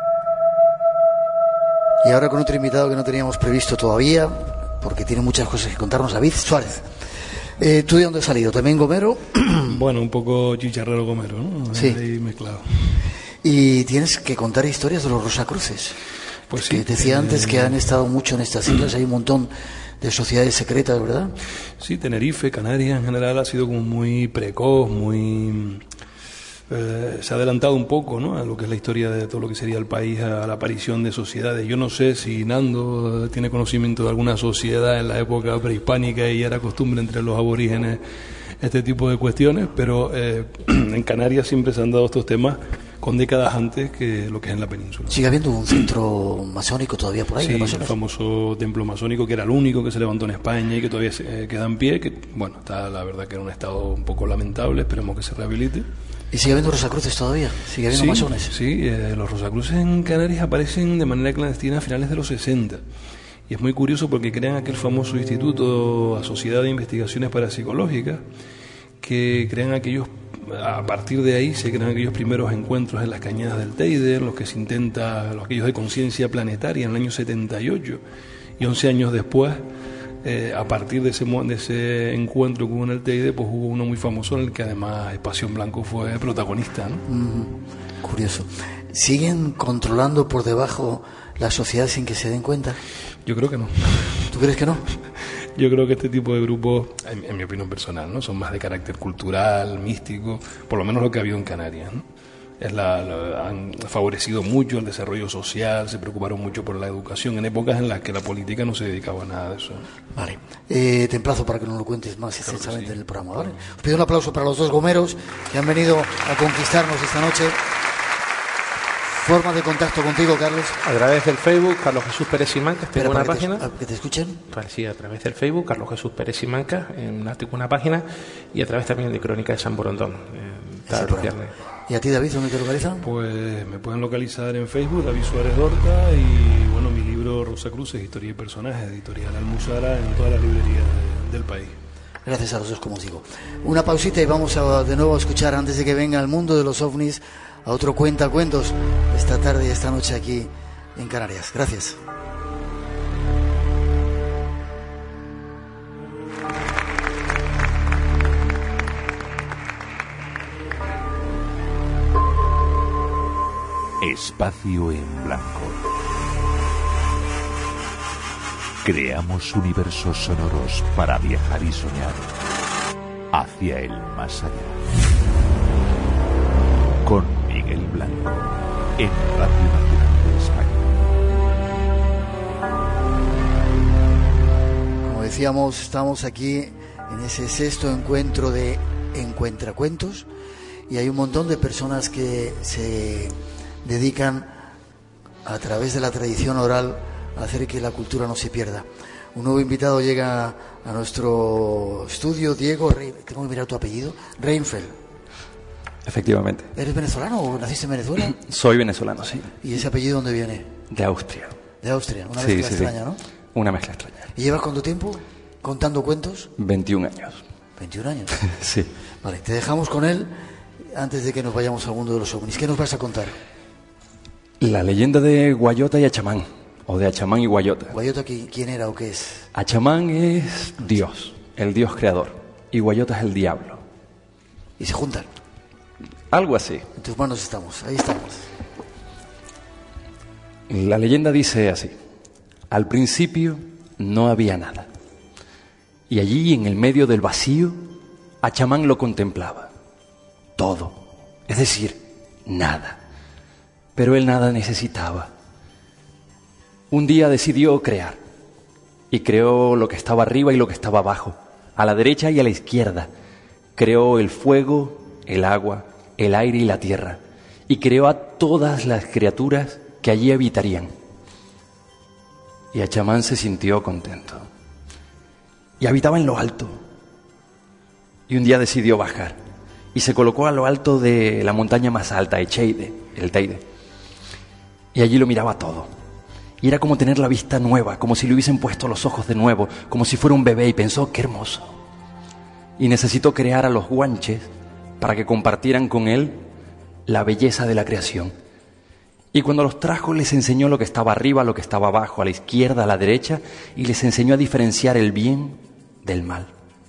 Y ahora con otro invitado que no teníamos previsto todavía, porque tiene muchas cosas que contarnos, David Suárez. Eh, ¿Tú de dónde has salido? ¿También gomero?
Bueno, un poco chicharrero gomero, ¿no?
Sí.
Ahí mezclado.
Y tienes que contar historias de los Rosacruces.
Pues
que
sí,
decía
eh,
antes que han estado mucho en estas islas, hay un montón de sociedades secretas, ¿verdad?
Sí, Tenerife, Canarias en general ha sido como muy precoz, muy... Eh, se ha adelantado un poco, ¿no?, a lo que es la historia de todo lo que sería el país, a la aparición de sociedades. Yo no sé si Nando tiene conocimiento de alguna sociedad en la época prehispánica y era costumbre entre los aborígenes este tipo de cuestiones, pero eh, en Canarias siempre se han dado estos temas con décadas antes que lo que es en la península.
¿Sigue habiendo un centro masónico todavía por ahí?
Sí, el famoso templo masónico, que era el único que se levantó en España y que todavía se, eh, queda en pie, que bueno, está la verdad que en un estado un poco lamentable, esperemos que se rehabilite.
¿Y sigue habiendo Rosacruces todavía? ¿Sigue habiendo
sí,
masones?
Sí, eh, los Rosacruces en Canarias aparecen de manera clandestina a finales de los sesenta. Y es muy curioso porque crean aquel famoso instituto, a Sociedad de Investigaciones Parapsicológicas, que crean aquellos, a partir de ahí se crean aquellos primeros encuentros en las cañadas del Teide, los que se intenta, los aquellos de conciencia planetaria en el año setenta y ocho, y once años después, eh, a partir de ese, de ese encuentro que hubo en el Teide, pues hubo uno muy famoso en el que además Espacio en Blanco fue protagonista, ¿no?
Mm, curioso. ¿Siguen controlando por debajo la sociedad sin que se den cuenta?
Yo creo que no.
¿Tú crees que no?
Yo creo que este tipo de grupos, en, en mi opinión personal, ¿no?, son más de carácter cultural, místico, por lo menos lo que ha habido en Canarias, ¿no? Es la, la, han favorecido mucho el desarrollo social, se preocuparon mucho por la educación en épocas en las que la política no se dedicaba a nada de eso.
Vale, eh, te emplazo para que nos lo cuentes más extensamente en el programa, ¿vale? Os pido un aplauso para los dos gomeros que han venido a conquistarnos esta noche. Forma de contacto contigo, Carlos.
A través del Facebook, Carlos Jesús Pérez Simancas, tengo una página.
Te, que te escuchen.
Sí, a través del Facebook, Carlos Jesús Pérez Simancas, en una página, y a través también de Crónica de San Borondón. Eh,
¿Y a ti, David, dónde te localizan?
Pues me pueden localizar en Facebook, David Suárez Dorta, y bueno, mi libro Rosacruces, Historia y Personajes, editorial Almuzara, en todas las librerías de, del país.
Gracias a los dos, como os digo. Una pausita y vamos a, de nuevo a escuchar, antes de que venga el mundo de los ovnis, a otro cuentacuentos esta tarde y esta noche aquí en Canarias. Gracias.
Espacio en Blanco. Creamos universos sonoros para viajar y soñar hacia el más allá. Con Miguel Blanco, en Radio Nacional de España.
Como decíamos, estamos aquí en ese sexto encuentro de Encuentracuentos y hay un montón de personas que se dedican a través de la tradición oral a hacer que la cultura no se pierda. Un nuevo invitado llega a nuestro estudio, Diego Rey, tengo que mirar tu apellido, Reinfeldt.
Efectivamente.
¿Eres venezolano o naciste en Venezuela?
Soy venezolano, sí.
¿Y ese apellido dónde viene?
De Austria.
De Austria, una
sí,
mezcla
sí,
extraña,
sí.
¿no?
Una mezcla extraña.
¿Y llevas cuánto tiempo contando cuentos?
veintiún años.
¿veintiún años?
Sí.
Vale, te dejamos con él antes de que nos vayamos al mundo de los ovnis. ¿Qué nos vas a contar?
La leyenda de Guayota y Achamán, o de Achamán y Guayota.
¿Guayota quién era o qué es?
Achamán es Dios, el Dios creador, y Guayota es el diablo.
¿Y se juntan?
Algo así.
En tus manos estamos, ahí estamos.
La leyenda dice así: al principio no había nada, y allí en el medio del vacío, Achamán lo contemplaba. Todo, es decir, nada. Pero él nada necesitaba. Un día decidió crear, y creó lo que estaba arriba y lo que estaba abajo, a la derecha y a la izquierda. Creó el fuego, el agua, el aire y la tierra, y creó a todas las criaturas que allí habitarían. Y Achamán se sintió contento, y habitaba en lo alto. Y un día decidió bajar, y se colocó a lo alto de la montaña más alta, Echeide, el Teide. Y allí lo miraba todo. Y era como tener la vista nueva, como si le hubiesen puesto los ojos de nuevo, como si fuera un bebé, y pensó, qué hermoso. Y necesitó crear a los guanches para que compartieran con él la belleza de la creación. Y cuando los trajo les enseñó lo que estaba arriba, lo que estaba abajo, a la izquierda, a la derecha, y les enseñó a diferenciar el bien del mal.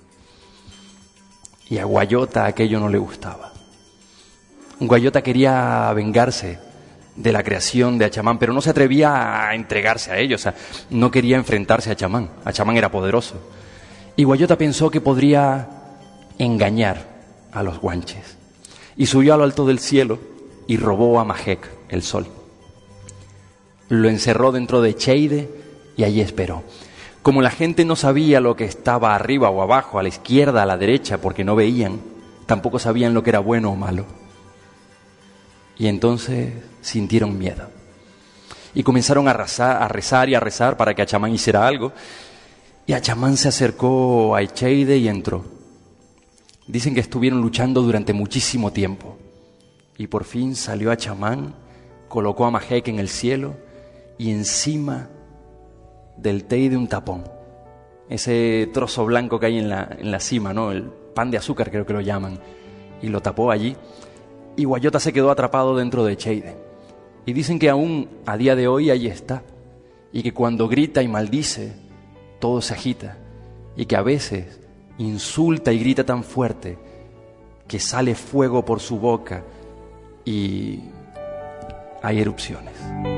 Y a Guayota aquello no le gustaba. Guayota quería vengarse de la creación de Achamán, pero no se atrevía a entregarse a ellos, o sea, no quería enfrentarse a Achamán. Achamán era poderoso. Y Guayota pensó que podría engañar a los guanches. Y subió a lo alto del cielo y robó a Majek, el sol. Lo encerró dentro de Echeide y allí esperó. Como la gente no sabía lo que estaba arriba o abajo, a la izquierda, a la derecha, porque no veían, tampoco sabían lo que era bueno o malo. Y entonces sintieron miedo. Y comenzaron a rezar, a rezar y a rezar para que Achamán hiciera algo. Y Achamán se acercó a Echeide y entró. Dicen que estuvieron luchando durante muchísimo tiempo. Y por fin salió Achamán, colocó a Majek en el cielo y encima del Teide un tapón. Ese trozo blanco que hay en la, en la cima, ¿no? El pan de azúcar creo que lo llaman. Y lo tapó allí. Y Guayota se quedó atrapado dentro de Echeide. Y dicen que aún a día de hoy allí está. Y que cuando grita y maldice, todo se agita. Y que a veces insulta y grita tan fuerte que sale fuego por su boca y hay erupciones.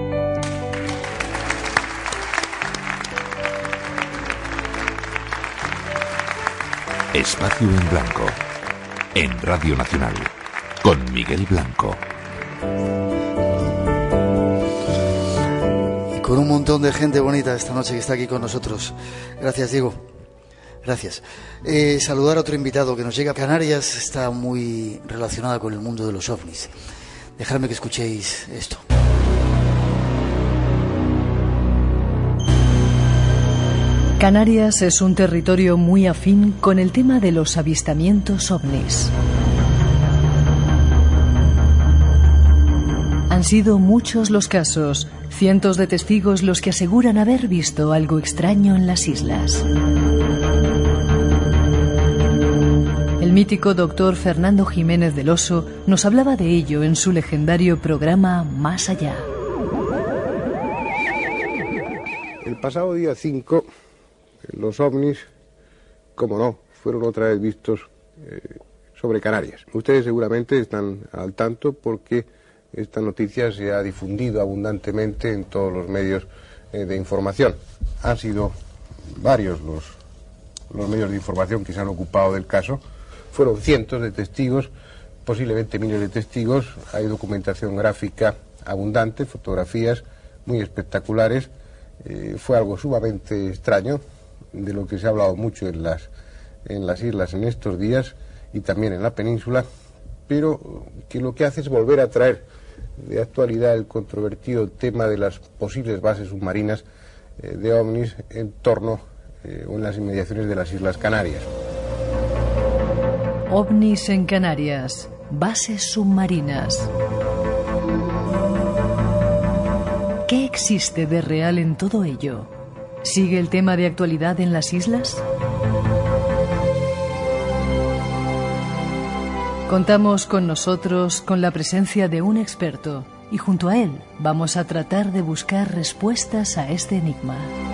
Espacio en Blanco, en Radio Nacional, con Miguel Blanco.
Y con un montón de gente bonita esta noche que está aquí con nosotros. Gracias, Diego. Gracias. Eh, saludar a otro invitado que nos llega. Canarias está muy relacionada con el mundo de los ovnis. Dejadme que escuchéis esto.
Canarias es un territorio muy afín con el tema de los avistamientos ovnis. Han sido muchos los casos, cientos de testigos los que aseguran haber visto algo extraño en las islas. El mítico doctor Fernando Jiménez del Oso nos hablaba de ello en su legendario programa Más Allá.
El pasado día cinco, los ovnis, como no, fueron otra vez vistos eh, sobre Canarias. Ustedes seguramente están al tanto porque esta noticia se ha difundido abundantemente en todos los medios eh, de información. Han sido varios los, los medios de información que se han ocupado del caso. Fueron cientos de testigos, posiblemente miles de testigos. Hay documentación gráfica abundante, fotografías muy espectaculares. Eh, fue algo sumamente extraño, de lo que se ha hablado mucho en las, en las islas en estos días y también en la península, pero que lo que hace es volver a traer de actualidad el controvertido tema de las posibles bases submarinas eh, de ovnis en torno eh, o en las inmediaciones de las Islas Canarias.
OVNIs en Canarias, bases submarinas. ¿Qué existe de real en todo ello? ¿Sigue el tema de actualidad en las islas? Contamos con nosotros con la presencia de un experto y junto a él vamos a tratar de buscar respuestas a este enigma.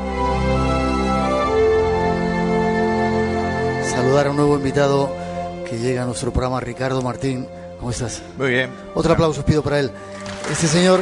Saludar a un nuevo invitado que llega a nuestro programa, Ricardo Martín. ¿Cómo estás?
Muy bien.
Otro aplauso os pido para él. Este señor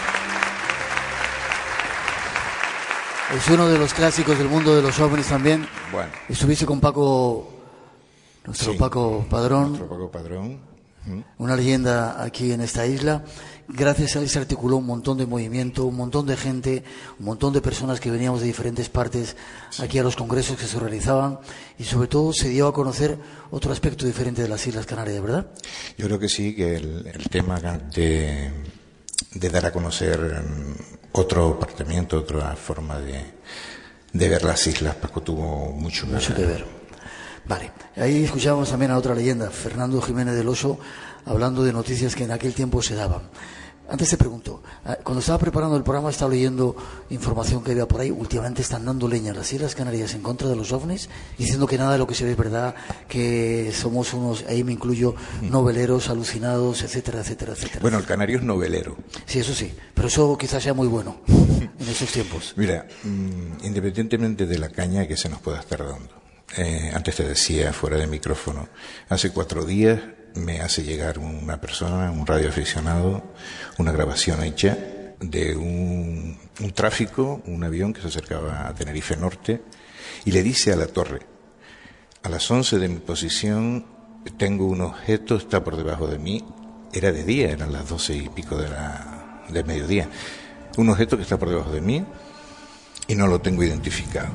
es uno de los clásicos del mundo de los ovnis también.
Bueno.
Estuviste con Paco, nuestro
sí,
Paco Padrón.
Nuestro Paco Padrón. ¿Mm?
Una leyenda aquí en esta isla. Gracias a él se articuló un montón de movimiento, un montón de gente, un montón de personas que veníamos de diferentes partes sí. aquí a los congresos que se realizaban y sobre todo se dio a conocer otro aspecto diferente de las Islas Canarias, ¿verdad?
Yo creo que sí, que el, el tema de, de dar a conocer otro apartamiento, otra forma de, de ver las islas, Paco tuvo mucho,
mucho que ver. Vale, ahí escuchábamos también a otra leyenda, Fernando Jiménez del Oso, hablando de noticias que en aquel tiempo se daban. Antes te pregunto, cuando estaba preparando el programa estaba leyendo información que había por ahí. Últimamente están dando leña a las Islas Canarias en contra de los ovnis, diciendo que nada de lo que se ve es verdad, que somos unos, ahí me incluyo, noveleros, alucinados, etcétera, etcétera, etcétera.
Bueno, el canario es novelero.
Sí, eso sí, pero eso quizás sea muy bueno en esos tiempos.
Mira, mmm, independientemente de la caña que se nos pueda estar dando, eh, antes te decía fuera de micrófono, hace cuatro días me hace llegar una persona, un radioaficionado, una grabación hecha de un, un tráfico, un avión que se acercaba a Tenerife Norte, y le dice a la torre: a las once de mi posición tengo un objeto, está por debajo de mí. Era de día, eran las doce y pico de la, del mediodía. Un objeto que está por debajo de mí y no lo tengo identificado.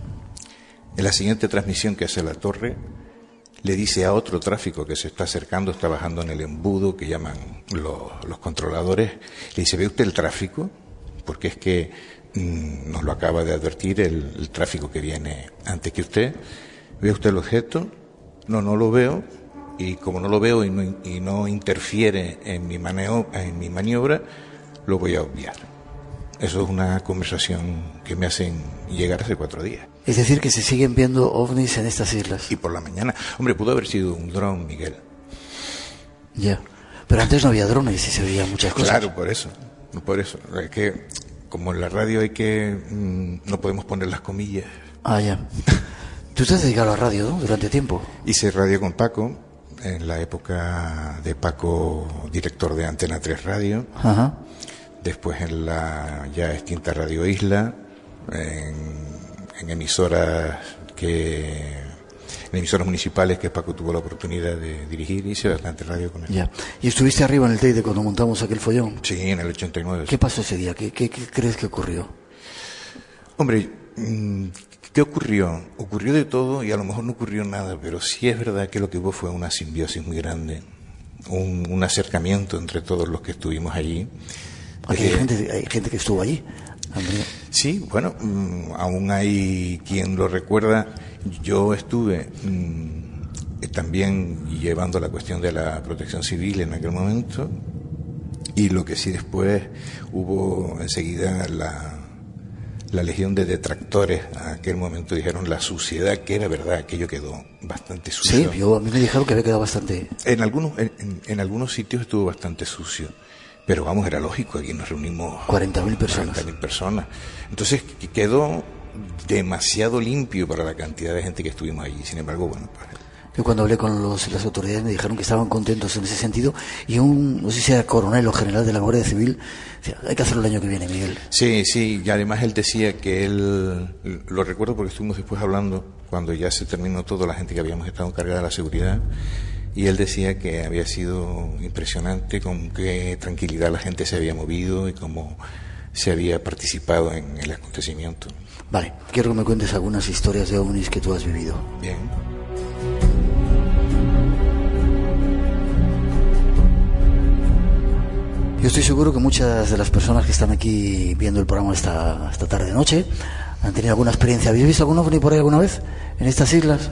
En la siguiente transmisión que hace la torre, le dice a otro tráfico que se está acercando, está bajando en el embudo que llaman los, los controladores, le dice: ¿ve usted el tráfico? Porque es que mmm, nos lo acaba de advertir el, el tráfico que viene antes que usted. ¿Ve usted el objeto? No, no lo veo, y como no lo veo y no, y no interfiere en mi, maneo, en mi maniobra, lo voy a obviar. Eso es una conversación que me hacen llegar hace cuatro días.
Es decir, que se siguen viendo ovnis en estas islas.
Y por la mañana. Hombre, pudo haber sido un dron, Miguel.
Ya. Pero antes no había drones y se veían muchas cosas.
Claro, por eso. Por eso. Es que, como en la radio hay que... Mmm, no podemos poner las comillas.
Ah, ya. Tú te has dedicado a la radio, ¿no? Durante tiempo.
Hice radio con Paco, en la época de Paco, director de Antena tres Radio.
Ajá.
Después en la ya extinta Radio Isla, en, en emisoras que en emisoras municipales que Paco tuvo la oportunidad de dirigir, y hice bastante radio con él.
Ya. ¿Y estuviste arriba en el Teide cuando montamos aquel follón?
Sí, en el ochenta y nueve.
¿Qué pasó ese día? ¿Qué, qué, qué crees que ocurrió?
Hombre, ¿qué ocurrió? Ocurrió de todo y a lo mejor no ocurrió nada, pero sí es verdad que lo que hubo fue una simbiosis muy grande, un, un acercamiento entre todos los que estuvimos allí.
Aquí hay gente, hay gente que estuvo allí.
Sí, bueno, mmm, aún hay quien lo recuerda. Yo estuve mmm, también llevando la cuestión de la protección civil en aquel momento, y lo que sí después hubo enseguida la, la legión de detractores. A aquel momento dijeron la suciedad, que era verdad, aquello quedó bastante sucio.
Sí, yo, a mí me dijeron que había quedado bastante...
En algunos, en, en algunos sitios estuvo bastante sucio. Pero vamos, era lógico, aquí nos reunimos
cuarenta mil personas.
cuarenta mil personas. Entonces quedó demasiado limpio para la cantidad de gente que estuvimos allí. Sin embargo, bueno, pues,
Yo cuando hablé con los, las autoridades me dijeron que estaban contentos en ese sentido, y un, no sé si era coronel o general de la Guardia Civil, decía, hay que hacerlo el año que viene, Miguel.
Sí, sí, y además él decía que él, lo recuerdo porque estuvimos después hablando, cuando ya se terminó todo, la gente que habíamos estado encargada de la seguridad, y él decía que había sido impresionante con qué tranquilidad la gente se había movido y cómo se había participado en el acontecimiento.
Vale, quiero que me cuentes algunas historias de ovnis que tú has vivido.
Bien.
Yo estoy seguro que muchas de las personas que están aquí viendo el programa esta, esta tarde-noche han tenido alguna experiencia. ¿Habéis visto algún ovni por ahí alguna vez en estas islas?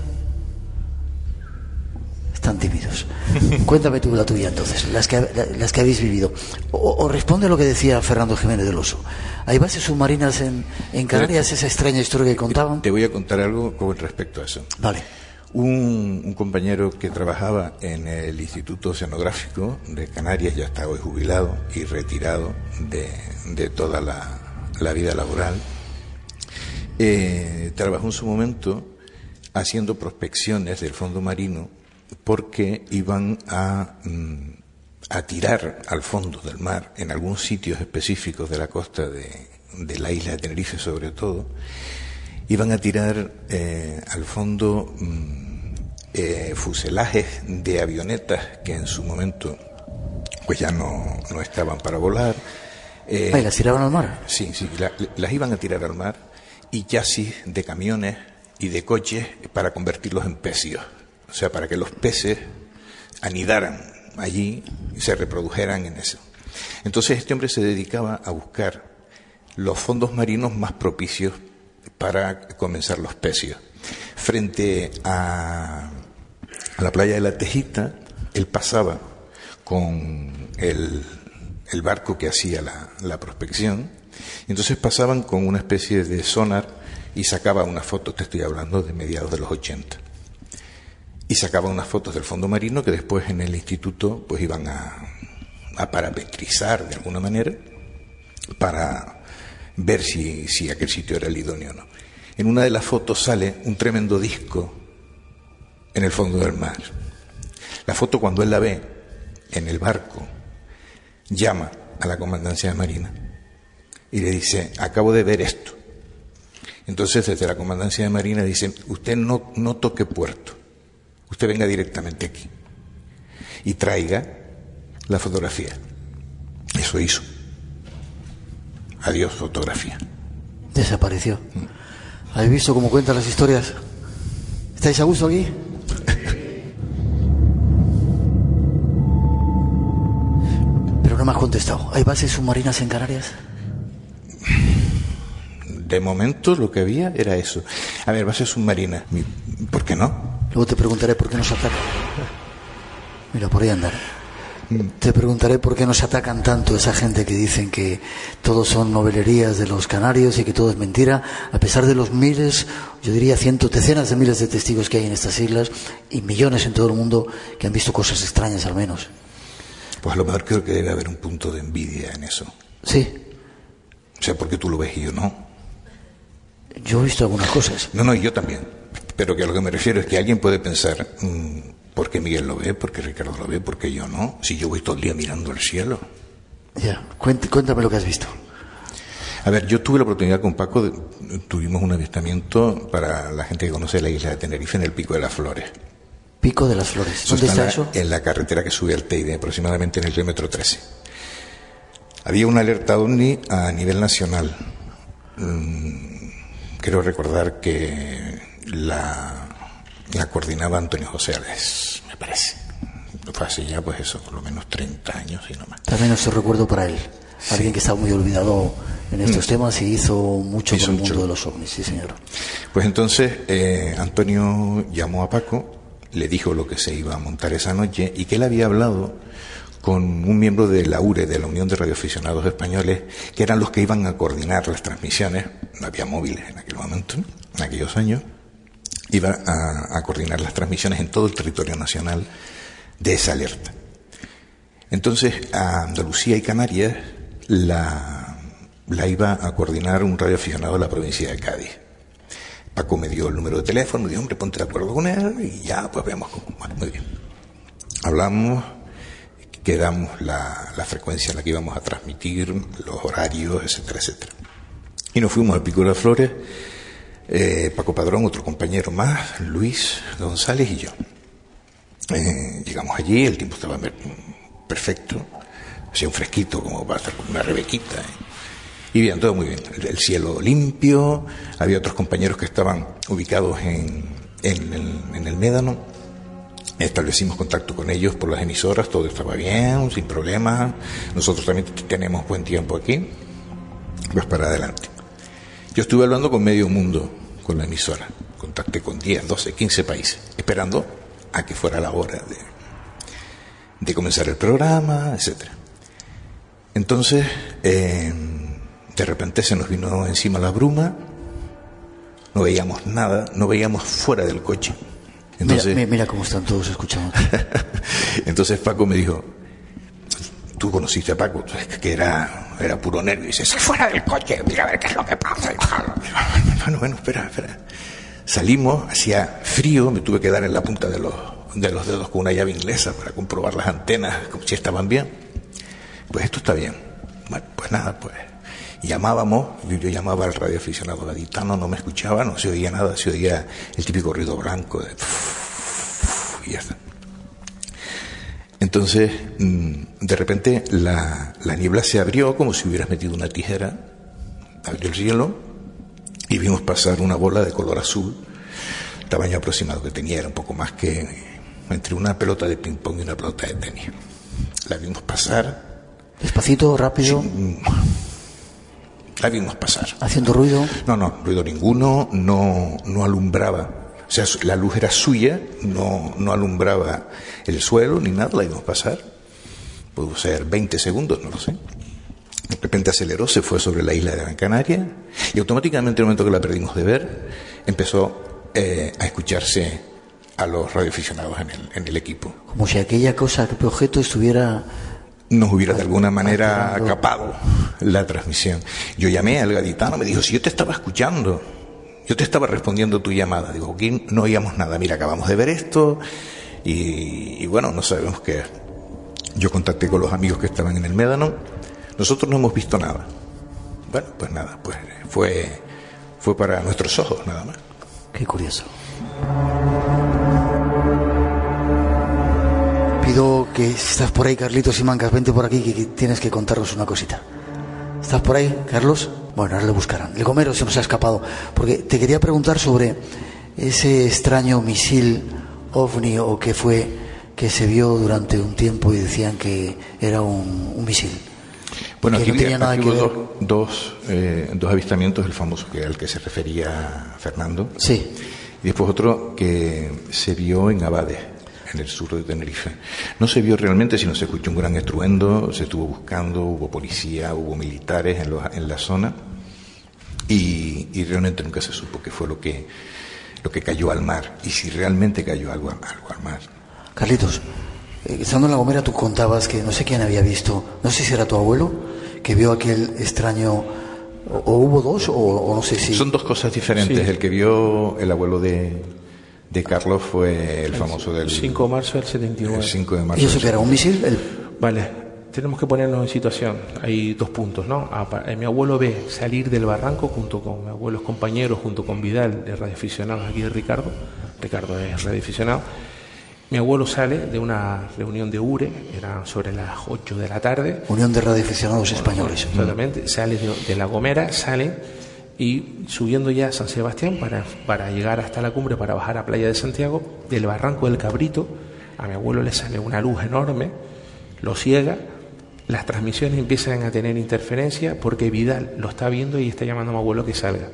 Están tímidos. Cuéntame tú la tuya entonces, las que, las que habéis vivido. O, o responde a lo que decía Fernando Jiménez del Oso. ¿Hay bases submarinas en, en Canarias, esa extraña historia que contaban?
Te voy a contar algo con respecto a eso.
Vale.
Un, un compañero que trabajaba en el Instituto Oceanográfico de Canarias, ya está hoy jubilado y retirado de, de toda la, la vida laboral, eh, trabajó en su momento haciendo prospecciones del fondo marino, porque iban a, a tirar al fondo del mar, en algunos sitios específicos de la costa de, de la isla de Tenerife sobre todo, iban a tirar eh, al fondo eh, fuselajes de avionetas que en su momento pues ya no, no estaban para volar.
Eh, ¿Y las tiraban al mar?
Sí, sí, la, las iban a tirar al mar, y chasis de camiones y de coches para convertirlos en pecios. O sea, para que los peces anidaran allí y se reprodujeran en eso. Entonces este hombre se dedicaba a buscar los fondos marinos más propicios para comenzar los pecios. Frente a, a la playa de La Tejita, él pasaba con el, el barco que hacía la, la prospección, y entonces pasaban con una especie de sonar y sacaba unas fotos, te estoy hablando de mediados de los ochenta. Y sacaba unas fotos del fondo marino que después en el instituto pues iban a, a parametrizar de alguna manera para ver si, si aquel sitio era el idóneo o no. En una de las fotos sale un tremendo disco en el fondo del mar. La foto, cuando él la ve en el barco, llama a la comandancia de Marina y le dice, acabo de ver esto. Entonces desde la comandancia de Marina dicen, usted no, no toque puerto, usted venga directamente aquí y traiga la fotografía. Eso hizo. Adiós, fotografía.
Desapareció. ¿Mm? ¿Habéis visto cómo cuentan las historias? ¿Estáis a gusto aquí? Pero no me has contestado. ¿Hay bases submarinas en Canarias?
De momento lo que había era eso. A ver, bases submarinas. ¿Por qué no?
Luego te preguntaré por qué nos atacan. Mira, por ahí andar. Te preguntaré por qué nos atacan tanto esa gente que dicen que todos son novelerías de los canarios y que todo es mentira, a pesar de los miles, yo diría cientos, decenas de miles de testigos que hay en estas islas y millones en todo el mundo que han visto cosas extrañas al menos.
Pues a lo mejor creo que debe haber un punto de envidia en eso.
Sí.
O sea, porque tú lo ves y yo no.
Yo he visto algunas cosas.
No, no, y yo también. Pero que a lo que me refiero es que alguien puede pensar, mmm, ¿por qué Miguel lo ve? ¿Por qué Ricardo lo ve? ¿Por qué yo no? Si yo voy todo el día mirando al cielo.
Ya, cuéntame lo que has visto.
A ver, yo tuve la oportunidad con Paco, de, tuvimos un avistamiento para la gente que conoce la isla de Tenerife en el Pico de las Flores.
Pico de las Flores. ¿Dónde está, está eso?
En la carretera que sube al Teide, aproximadamente en el kilómetro trece. Había una alerta ovni a nivel nacional. Mm, creo recordar que la... la coordinaba Antonio José Ales, me parece. Fue hace ya, pues eso, por lo menos treinta años y no más.
También nuestro recuerdo para él. Sí. Alguien que estaba muy olvidado en estos mm. temas y hizo mucho hizo por el mundo mucho. de los ovnis, sí señor.
Pues entonces eh, Antonio llamó a Paco, le dijo lo que se iba a montar esa noche y que él había hablado con un miembro de la U R E, de la Unión de Radioaficionados Españoles, que eran los que iban a coordinar las transmisiones. No había móviles en aquel momento, en aquellos años. Iba a, a coordinar las transmisiones en todo el territorio nacional de esa alerta. Entonces, a Andalucía y Canarias la, la iba a coordinar un radioaficionado de la provincia de Cádiz. Paco me dio el número de teléfono, me dijo, hombre, ponte de acuerdo con él y ya, pues veamos cómo. Bueno, muy bien. Hablamos, quedamos la, la frecuencia en la que íbamos a transmitir, los horarios, etcétera, etcétera. Y nos fuimos al Pico de las Flores, eh, Paco Padrón, otro compañero más, Luis González y yo. Eh, llegamos allí, el tiempo estaba perfecto, hacía un fresquito como para estar con una rebequita. Eh. Y bien, todo muy bien. El, el cielo limpio, había otros compañeros que estaban ubicados en, en, el, en el Médano. Establecimos contacto con ellos por las emisoras, todo estaba bien, sin problemas. Nosotros también tenemos buen tiempo aquí, pues para adelante. Yo estuve hablando con medio mundo, con la emisora. Contacté con diez, doce, quince países, esperando a que fuera la hora de, de comenzar el programa, etcétera. Entonces, eh, de repente se nos vino encima la bruma, no veíamos nada, no veíamos fuera del coche. Entonces,
mira, mira cómo están todos escuchando.
Entonces Paco me dijo, tú conociste a Paco, que era, era puro nervio, y dice, sal fuera del coche, mira a ver qué es lo que pasa. Bueno, bueno, espera, espera. Salimos, hacía frío, me tuve que dar en la punta de los, de los dedos con una llave inglesa para comprobar las antenas, como si estaban bien. Pues esto está bien. Bueno, pues nada, pues llamábamos, yo llamaba al radioaficionado gaditano, no me escuchaba, no se oía nada, se oía el típico ruido blanco de y ya está. Entonces, de repente la, la niebla se abrió como si hubieras metido una tijera, abrió el cielo y vimos pasar una bola de color azul, tamaño aproximado que tenía, era un poco más que entre una pelota de ping pong y una pelota de tenis. La vimos pasar.
Despacito, rápido.
Sí, la vimos pasar.
¿Haciendo ruido?
No, no, ruido ninguno, no, no alumbraba. O sea, la luz era suya, no, no alumbraba el suelo ni nada, la vimos pasar. Pudo ser veinte segundos, no lo sé. De repente aceleró, se fue sobre la isla de Gran Canaria y automáticamente, en el momento que la perdimos de ver, empezó eh, a escucharse a los radioaficionados en el, en el equipo.
Como si aquella cosa, aquel objeto estuviera...
nos hubiera de alguna manera capado la transmisión. Yo llamé al gaditano, me dijo, si yo te estaba escuchando, yo te estaba respondiendo tu llamada. Digo, aquí no oíamos nada, mira, acabamos de ver esto y, y bueno, no sabemos qué es. Yo contacté con los amigos que estaban en el Médano, nosotros no hemos visto nada. Bueno, pues nada, pues fue, fue para nuestros ojos nada más.
Qué curioso. Pido que si estás por ahí, Carlitos Simancas, vente por aquí, que, que tienes que contarnos una cosita. ¿Estás por ahí, Carlos? Bueno, ahora le buscarán. El Gomero se nos ha escapado, porque te quería preguntar sobre ese extraño misil ovni o que fue que se vio durante un tiempo y decían que era un, un misil.
Bueno, aquí,
no tenía nada
aquí
que
hubo
ver.
dos, dos, eh, dos avistamientos, el famoso que al que se refería Fernando.
Sí.
Y después otro que se vio en Abade, en el sur de Tenerife. No se vio realmente, sino se escuchó un gran estruendo, se estuvo buscando, hubo policía, hubo militares en, lo, en la zona y, y realmente nunca se supo qué fue lo que, lo que cayó al mar y si realmente cayó algo, algo al mar.
Carlitos, eh, estando en La Gomera tú contabas que no sé quién había visto, no sé si era tu abuelo, que vio aquel extraño, o, o hubo dos, o, o no sé si...
Son dos cosas diferentes. Sí. El que vio el abuelo de... de Carlos fue el famoso del
cinco de marzo del setenta y nueve.
El cinco de marzo.
¿Y eso que era un misil? El...
Vale, tenemos que ponernos en situación. Hay dos puntos, ¿no? Mi abuelo ve salir del barranco junto con mis abuelos compañeros, junto con Vidal, de radioaficionados aquí de Ricardo. Ricardo es radioaficionado. Mi abuelo sale de una reunión de U R E, era sobre las ocho de la tarde.
Unión de Radioaficionados Españoles.
Exactamente. Sale de, de La Gomera, sale y subiendo ya a San Sebastián para, para llegar hasta la cumbre, para bajar a Playa de Santiago, del barranco del Cabrito, a mi abuelo le sale una luz enorme, lo ciega, las transmisiones empiezan a tener interferencia porque Vidal lo está viendo y está llamando a mi abuelo que salga.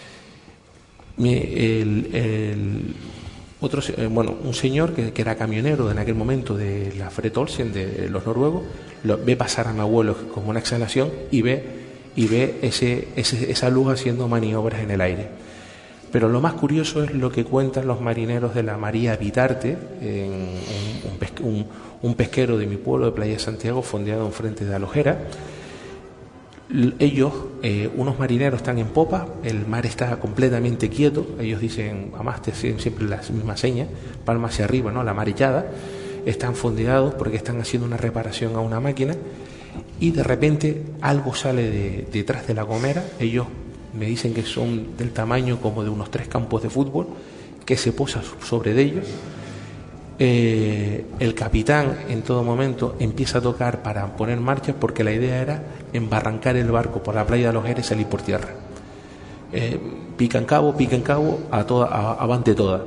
Mi, el, el otro, bueno, un señor que, que era camionero en aquel momento de la Fred Olsen, de los noruegos, lo, ve pasar a mi abuelo como una exhalación y ve y ve ese, ese, esa luz haciendo maniobras en el aire. Pero lo más curioso es lo que cuentan los marineros de la María Vitarte, en un, un, pesque, un, un pesquero de mi pueblo, de Playa de Santiago, fondeado enfrente de Alojera. Ellos, eh, unos marineros están en popa, el mar está completamente quieto, ellos dicen, además te hacen siempre la misma seña, palma hacia arriba, ¿no? La mar echada, están fondeados porque están haciendo una reparación a una máquina y de repente algo sale de, detrás de la gomera, ellos me dicen que son del tamaño como de unos tres campos de fútbol, que se posa sobre de ellos. Eh, el capitán en todo momento empieza a tocar para poner marcha porque la idea era embarrancar el barco por la playa de los Jerez y salir por tierra. Eh, pica en cabo, pica en cabo, a toda, a, avante toda.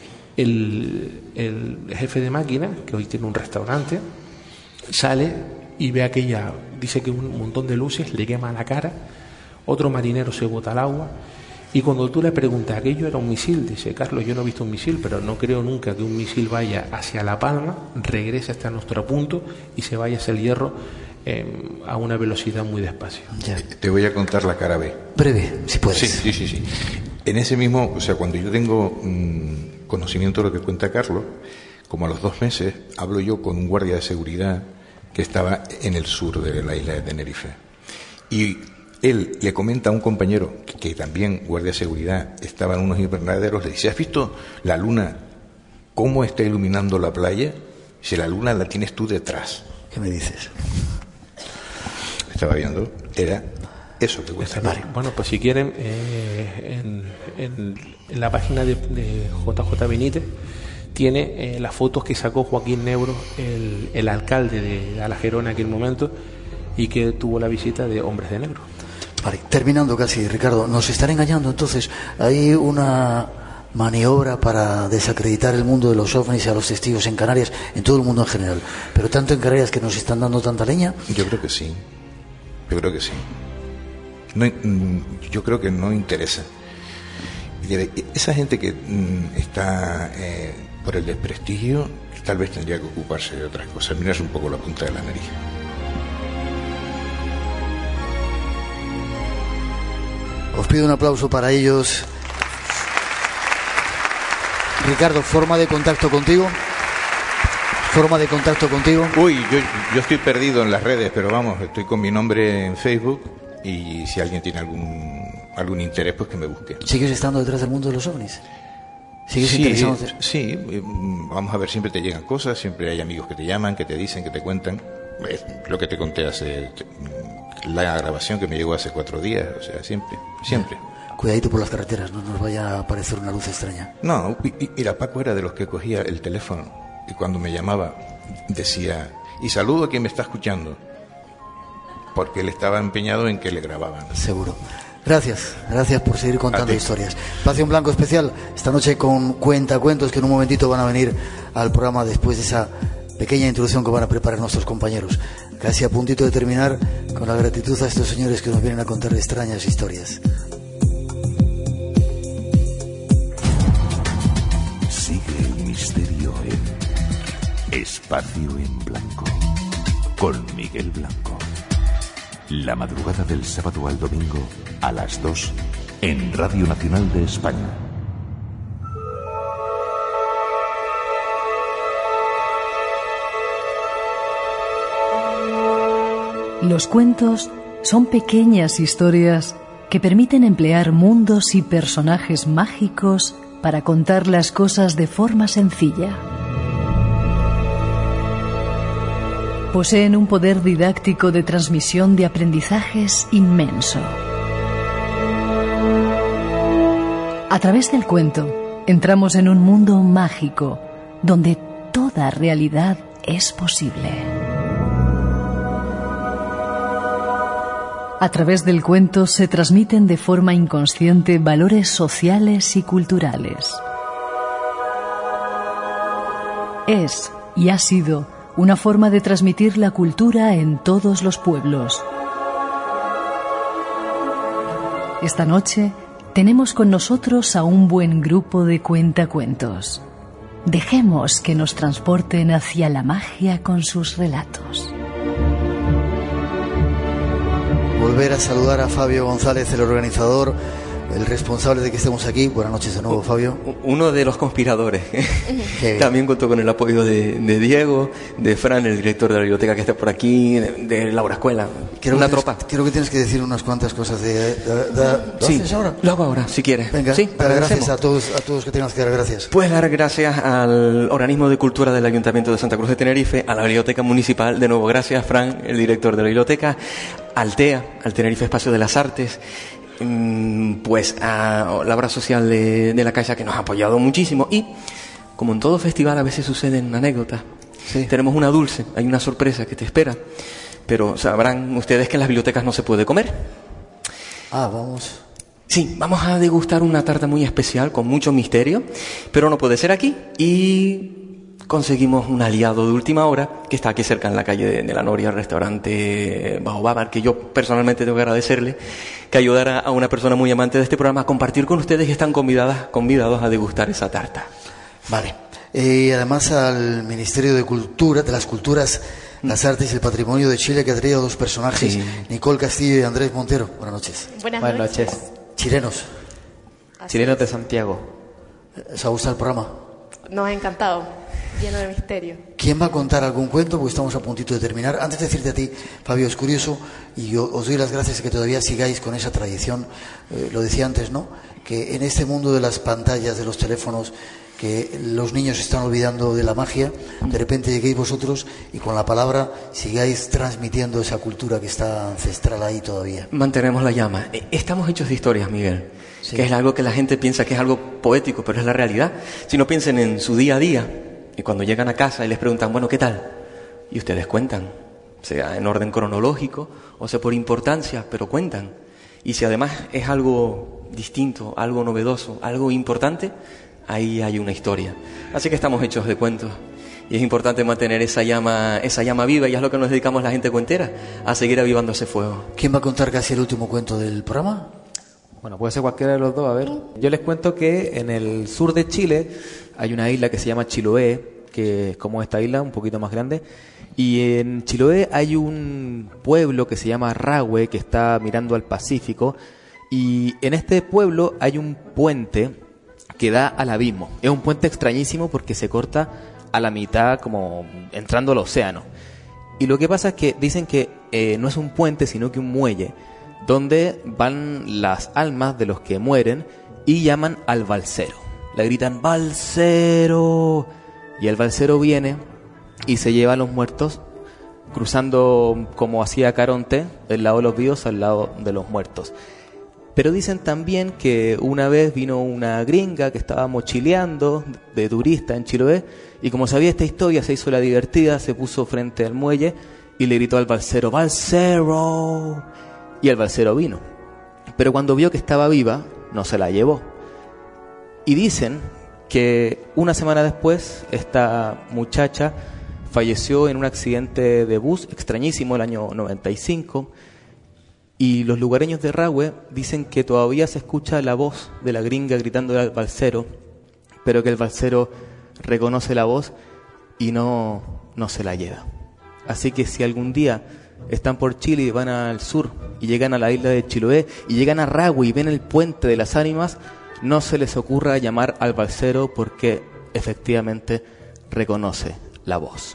El, el jefe de máquina, que hoy tiene un restaurante, sale y ve aquella, dice que un montón de luces le quema la cara, otro marinero se bota al agua. Y cuando tú le preguntas, ¿aquello era un misil? Dice, Carlos, yo no he visto un misil, pero no creo nunca que un misil vaya hacia La Palma, regrese hasta nuestro punto y se vaya hacia el Hierro eh, a una velocidad muy despacio.
Ya. Te voy a contar la cara B.
Breve, si puedes.
Sí, sí, sí, sí. En ese mismo, o sea, cuando yo tengo mmm, conocimiento de lo que cuenta Carlos, como a los dos meses, hablo yo con un guardia de seguridad que estaba en el sur de la isla de Tenerife. Y él le comenta a un compañero que, que también guardia de seguridad estaba en unos invernaderos, le dice, ¿has visto la luna cómo está iluminando la playa? Si la luna la tienes tú detrás.
¿Qué me dices?
Estaba viendo, era eso que cuesta.
Bueno, pues si quieren, eh, en, en, en la página de, de J J Benítez tiene eh, las fotos que sacó Joaquín Nebro, el, el alcalde de Alajerón en aquel momento, y que tuvo la visita de Hombres de Negro.
Vale, terminando casi, Ricardo, nos están engañando entonces. Hay una maniobra para desacreditar el mundo de los ovnis y a los testigos en Canarias, en todo el mundo en general, pero tanto en Canarias que nos están dando tanta leña.
Yo creo que sí, yo creo que sí. No, yo creo que no interesa. Esa gente que está eh, por el desprestigio, tal vez tendría que ocuparse de otras cosas, mirarse un poco la punta de la nariz.
Os pido un aplauso para ellos. Ricardo, ¿forma de contacto contigo? ¿Forma de contacto contigo?
Uy, yo, yo estoy perdido en las redes, pero vamos, estoy con mi nombre en Facebook y si alguien tiene algún algún interés, pues que me busque.
¿Sigues estando detrás del mundo de los ovnis? ¿Sigues
sí,
interesado?
Sí, vamos a ver, siempre te llegan cosas, siempre hay amigos que te llaman, que te dicen, que te cuentan. Es lo que te conté hace... la grabación que me llegó hace cuatro días, o sea, siempre, siempre.
Cuidadito por las carreteras, no nos vaya a aparecer una luz extraña.
No, mira, Paco era de los que cogía el teléfono y cuando me llamaba decía, y saludo a quien me está escuchando, porque él estaba empeñado en que le grababan.
Seguro. Gracias, gracias por seguir contando historias. Espacio en Blanco especial, esta noche con cuentacuentos que en un momentito van a venir al programa después de esa pequeña introducción que van a preparar nuestros compañeros. Casi a puntito de terminar con la gratitud a estos señores que nos vienen a contar extrañas historias.
Sigue el misterio en Espacio en Blanco con Miguel Blanco. La madrugada del sábado al domingo a las dos en Radio Nacional de España.
Los cuentos son pequeñas historias que permiten emplear mundos y personajes mágicos para contar las cosas de forma sencilla. Poseen un poder didáctico de transmisión de aprendizajes inmenso. A través del cuento, entramos en un mundo mágico, donde toda realidad es posible. A través del cuento se transmiten de forma inconsciente valores sociales y culturales. Es y ha sido una forma de transmitir la cultura en todos los pueblos. Esta noche tenemos con nosotros a un buen grupo de cuentacuentos. Dejemos que nos transporten hacia la magia con sus relatos.
Volver a saludar a Fabio González, el organizador el responsable de que estemos aquí. Buenas noches de nuevo, Fabio.
Uno de los conspiradores. También contó con el apoyo de, de Diego, de Fran, el director de la biblioteca que está por aquí, de, de Laura Escuela.
Quiero
una
que tienes,
tropa.
Quiero que tienes que decir unas cuantas cosas de... de, de ¿Lo
sí,
haces ahora?
Lo hago ahora, si quieres.
Venga,
sí,
dar gracias a todos, a todos que tengas que dar gracias.
Pues dar gracias al Organismo de Cultura del Ayuntamiento de Santa Cruz de Tenerife, a la Biblioteca Municipal, de nuevo gracias, Fran, el director de la biblioteca, al TEA, al Tenerife Espacio de las Artes, pues a la obra social de, de la Caixa, que nos ha apoyado muchísimo. Y como en todo festival a veces suceden anécdotas, sí. Tenemos una dulce, hay una sorpresa que te espera, pero sabrán ustedes que en las bibliotecas no se puede comer.
Ah, vamos.
Sí, vamos a degustar una tarta muy especial con mucho misterio, pero no puede ser aquí, y conseguimos un aliado de última hora que está aquí cerca en la calle de, de la Noria, el restaurante Baobab, al que yo personalmente tengo que agradecerle que ayudara a una persona muy amante de este programa a compartir con ustedes, y están convidadas, convidados a degustar esa tarta.
Vale. Y eh, además al Ministerio de Cultura, de las Culturas, las Artes y el Patrimonio de Chile, que ha traído dos personajes, sí. Nicole Castillo y Andrés Montero. Buenas noches.
Buenas, Buenas noches.
noches. Chilenos.
Así
Chilenos de Santiago.
¿Os ha gustado el programa?
Nos ha encantado, lleno de misterio.
¿Quién va a contar algún cuento? Porque estamos a puntito de terminar. Antes de decirte a ti, Fabio, es curioso, y yo os doy las gracias de que todavía sigáis con esa tradición, eh, lo decía antes, ¿no?, que en este mundo de las pantallas, de los teléfonos, que los niños se están olvidando de la magia, de repente lleguéis vosotros y con la palabra sigáis transmitiendo esa cultura que está ancestral ahí todavía.
Mantenemos la llama. Estamos hechos de historias, Miguel, sí. Que es algo que la gente piensa que es algo poético, pero es la realidad. Si no, piensen en su día a día, y cuando llegan a casa y les preguntan, bueno, ¿qué tal? Y ustedes cuentan, sea en orden cronológico o sea por importancia, pero cuentan. Y si además es algo distinto, algo novedoso, algo importante, ahí hay una historia. Así que estamos hechos de cuentos, y es importante mantener esa llama, esa llama viva, y es lo que nos dedicamos la gente cuentera, a seguir avivando ese fuego.
¿Quién va a contar casi el último cuento del programa?
Bueno, puede ser cualquiera de los dos. A ver, yo les cuento que en el sur de Chile hay una isla que se llama Chiloé, que es como esta isla, un poquito más grande, y en Chiloé hay un pueblo que se llama Rahue, que está mirando al Pacífico, y en este pueblo hay un puente que da al abismo. Es un puente extrañísimo porque se corta a la mitad, como entrando al océano. Y lo que pasa es que dicen que eh, no es un puente, sino que un muelle, donde van las almas de los que mueren y llaman al balsero. Le gritan ¡balsero! Y el balsero viene y se lleva a los muertos, cruzando como hacía Caronte, del lado de los vivos al lado de los muertos. Pero dicen también que una vez vino una gringa que estaba mochileando de turista en Chiloé, y como sabía esta historia se hizo la divertida, se puso frente al muelle y le gritó al balsero ¡balsero! Y el balsero vino. Pero cuando vio que estaba viva, no se la llevó. Y dicen que una semana después esta muchacha falleció en un accidente de bus extrañísimo el año noventa y cinco. Y los lugareños de Rahue dicen que todavía se escucha la voz de la gringa gritando al balsero, pero que el balsero reconoce la voz y no, no se la lleva. Así que si algún día están por Chile y van al sur y llegan a la isla de Chiloé y llegan a Rahue y ven el puente de las ánimas, no se les ocurra llamar al balsero, porque efectivamente reconoce la voz.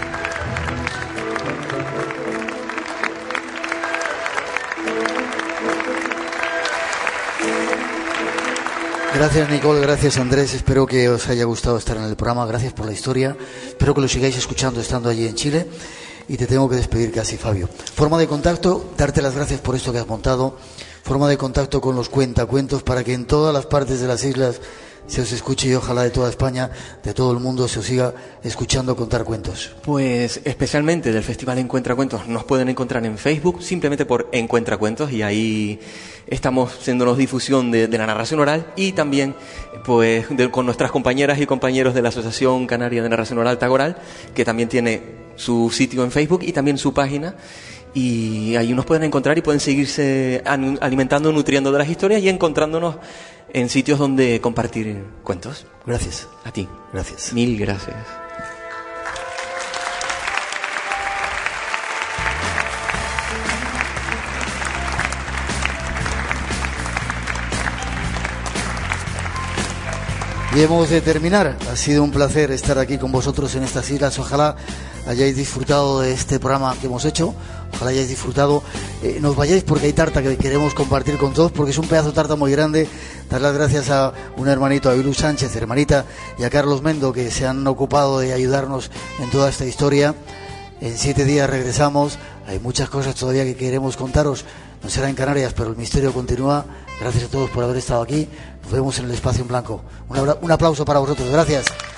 Gracias, Nicole, gracias, Andrés, espero que os haya gustado estar en el programa, gracias por la historia, espero que lo sigáis escuchando estando allí en Chile, y te tengo que despedir casi, Fabio. Forma de contacto, darte las gracias por esto que has montado, forma de contacto con los cuentacuentos para que en todas las partes de las islas se os escuche, y ojalá de toda España, de todo el mundo, se os siga escuchando contar cuentos.
Pues especialmente del Festival Encuentra Cuentos nos pueden encontrar en Facebook, simplemente por Encuentra Cuentos, y ahí estamos haciéndonos difusión de, de la narración oral, y también pues de, con nuestras compañeras y compañeros de la Asociación Canaria de Narración Oral Tagoral, que también tiene su sitio en Facebook y también su página, y ahí nos pueden encontrar y pueden seguirse alimentando, nutriendo de las historias y encontrándonos en sitios donde compartir cuentos.
Gracias.
A ti.
Gracias.
Mil gracias.
Y hemos de terminar. Ha sido un placer estar aquí con vosotros en estas islas. Ojalá hayáis disfrutado de este programa que hemos hecho. Ojalá hayáis disfrutado. Eh, nos vayáis porque hay tarta que queremos compartir con todos, porque es un pedazo de tarta muy grande. Dar las gracias a un hermanito, a Vilu Sánchez, hermanita, y a Carlos Mendo, que se han ocupado de ayudarnos en toda esta historia. En siete días regresamos. Hay muchas cosas todavía que queremos contaros. No será en Canarias, pero el misterio continúa. Gracias a todos por haber estado aquí. Nos vemos en el espacio en blanco. Un, abra- un aplauso para vosotros. Gracias.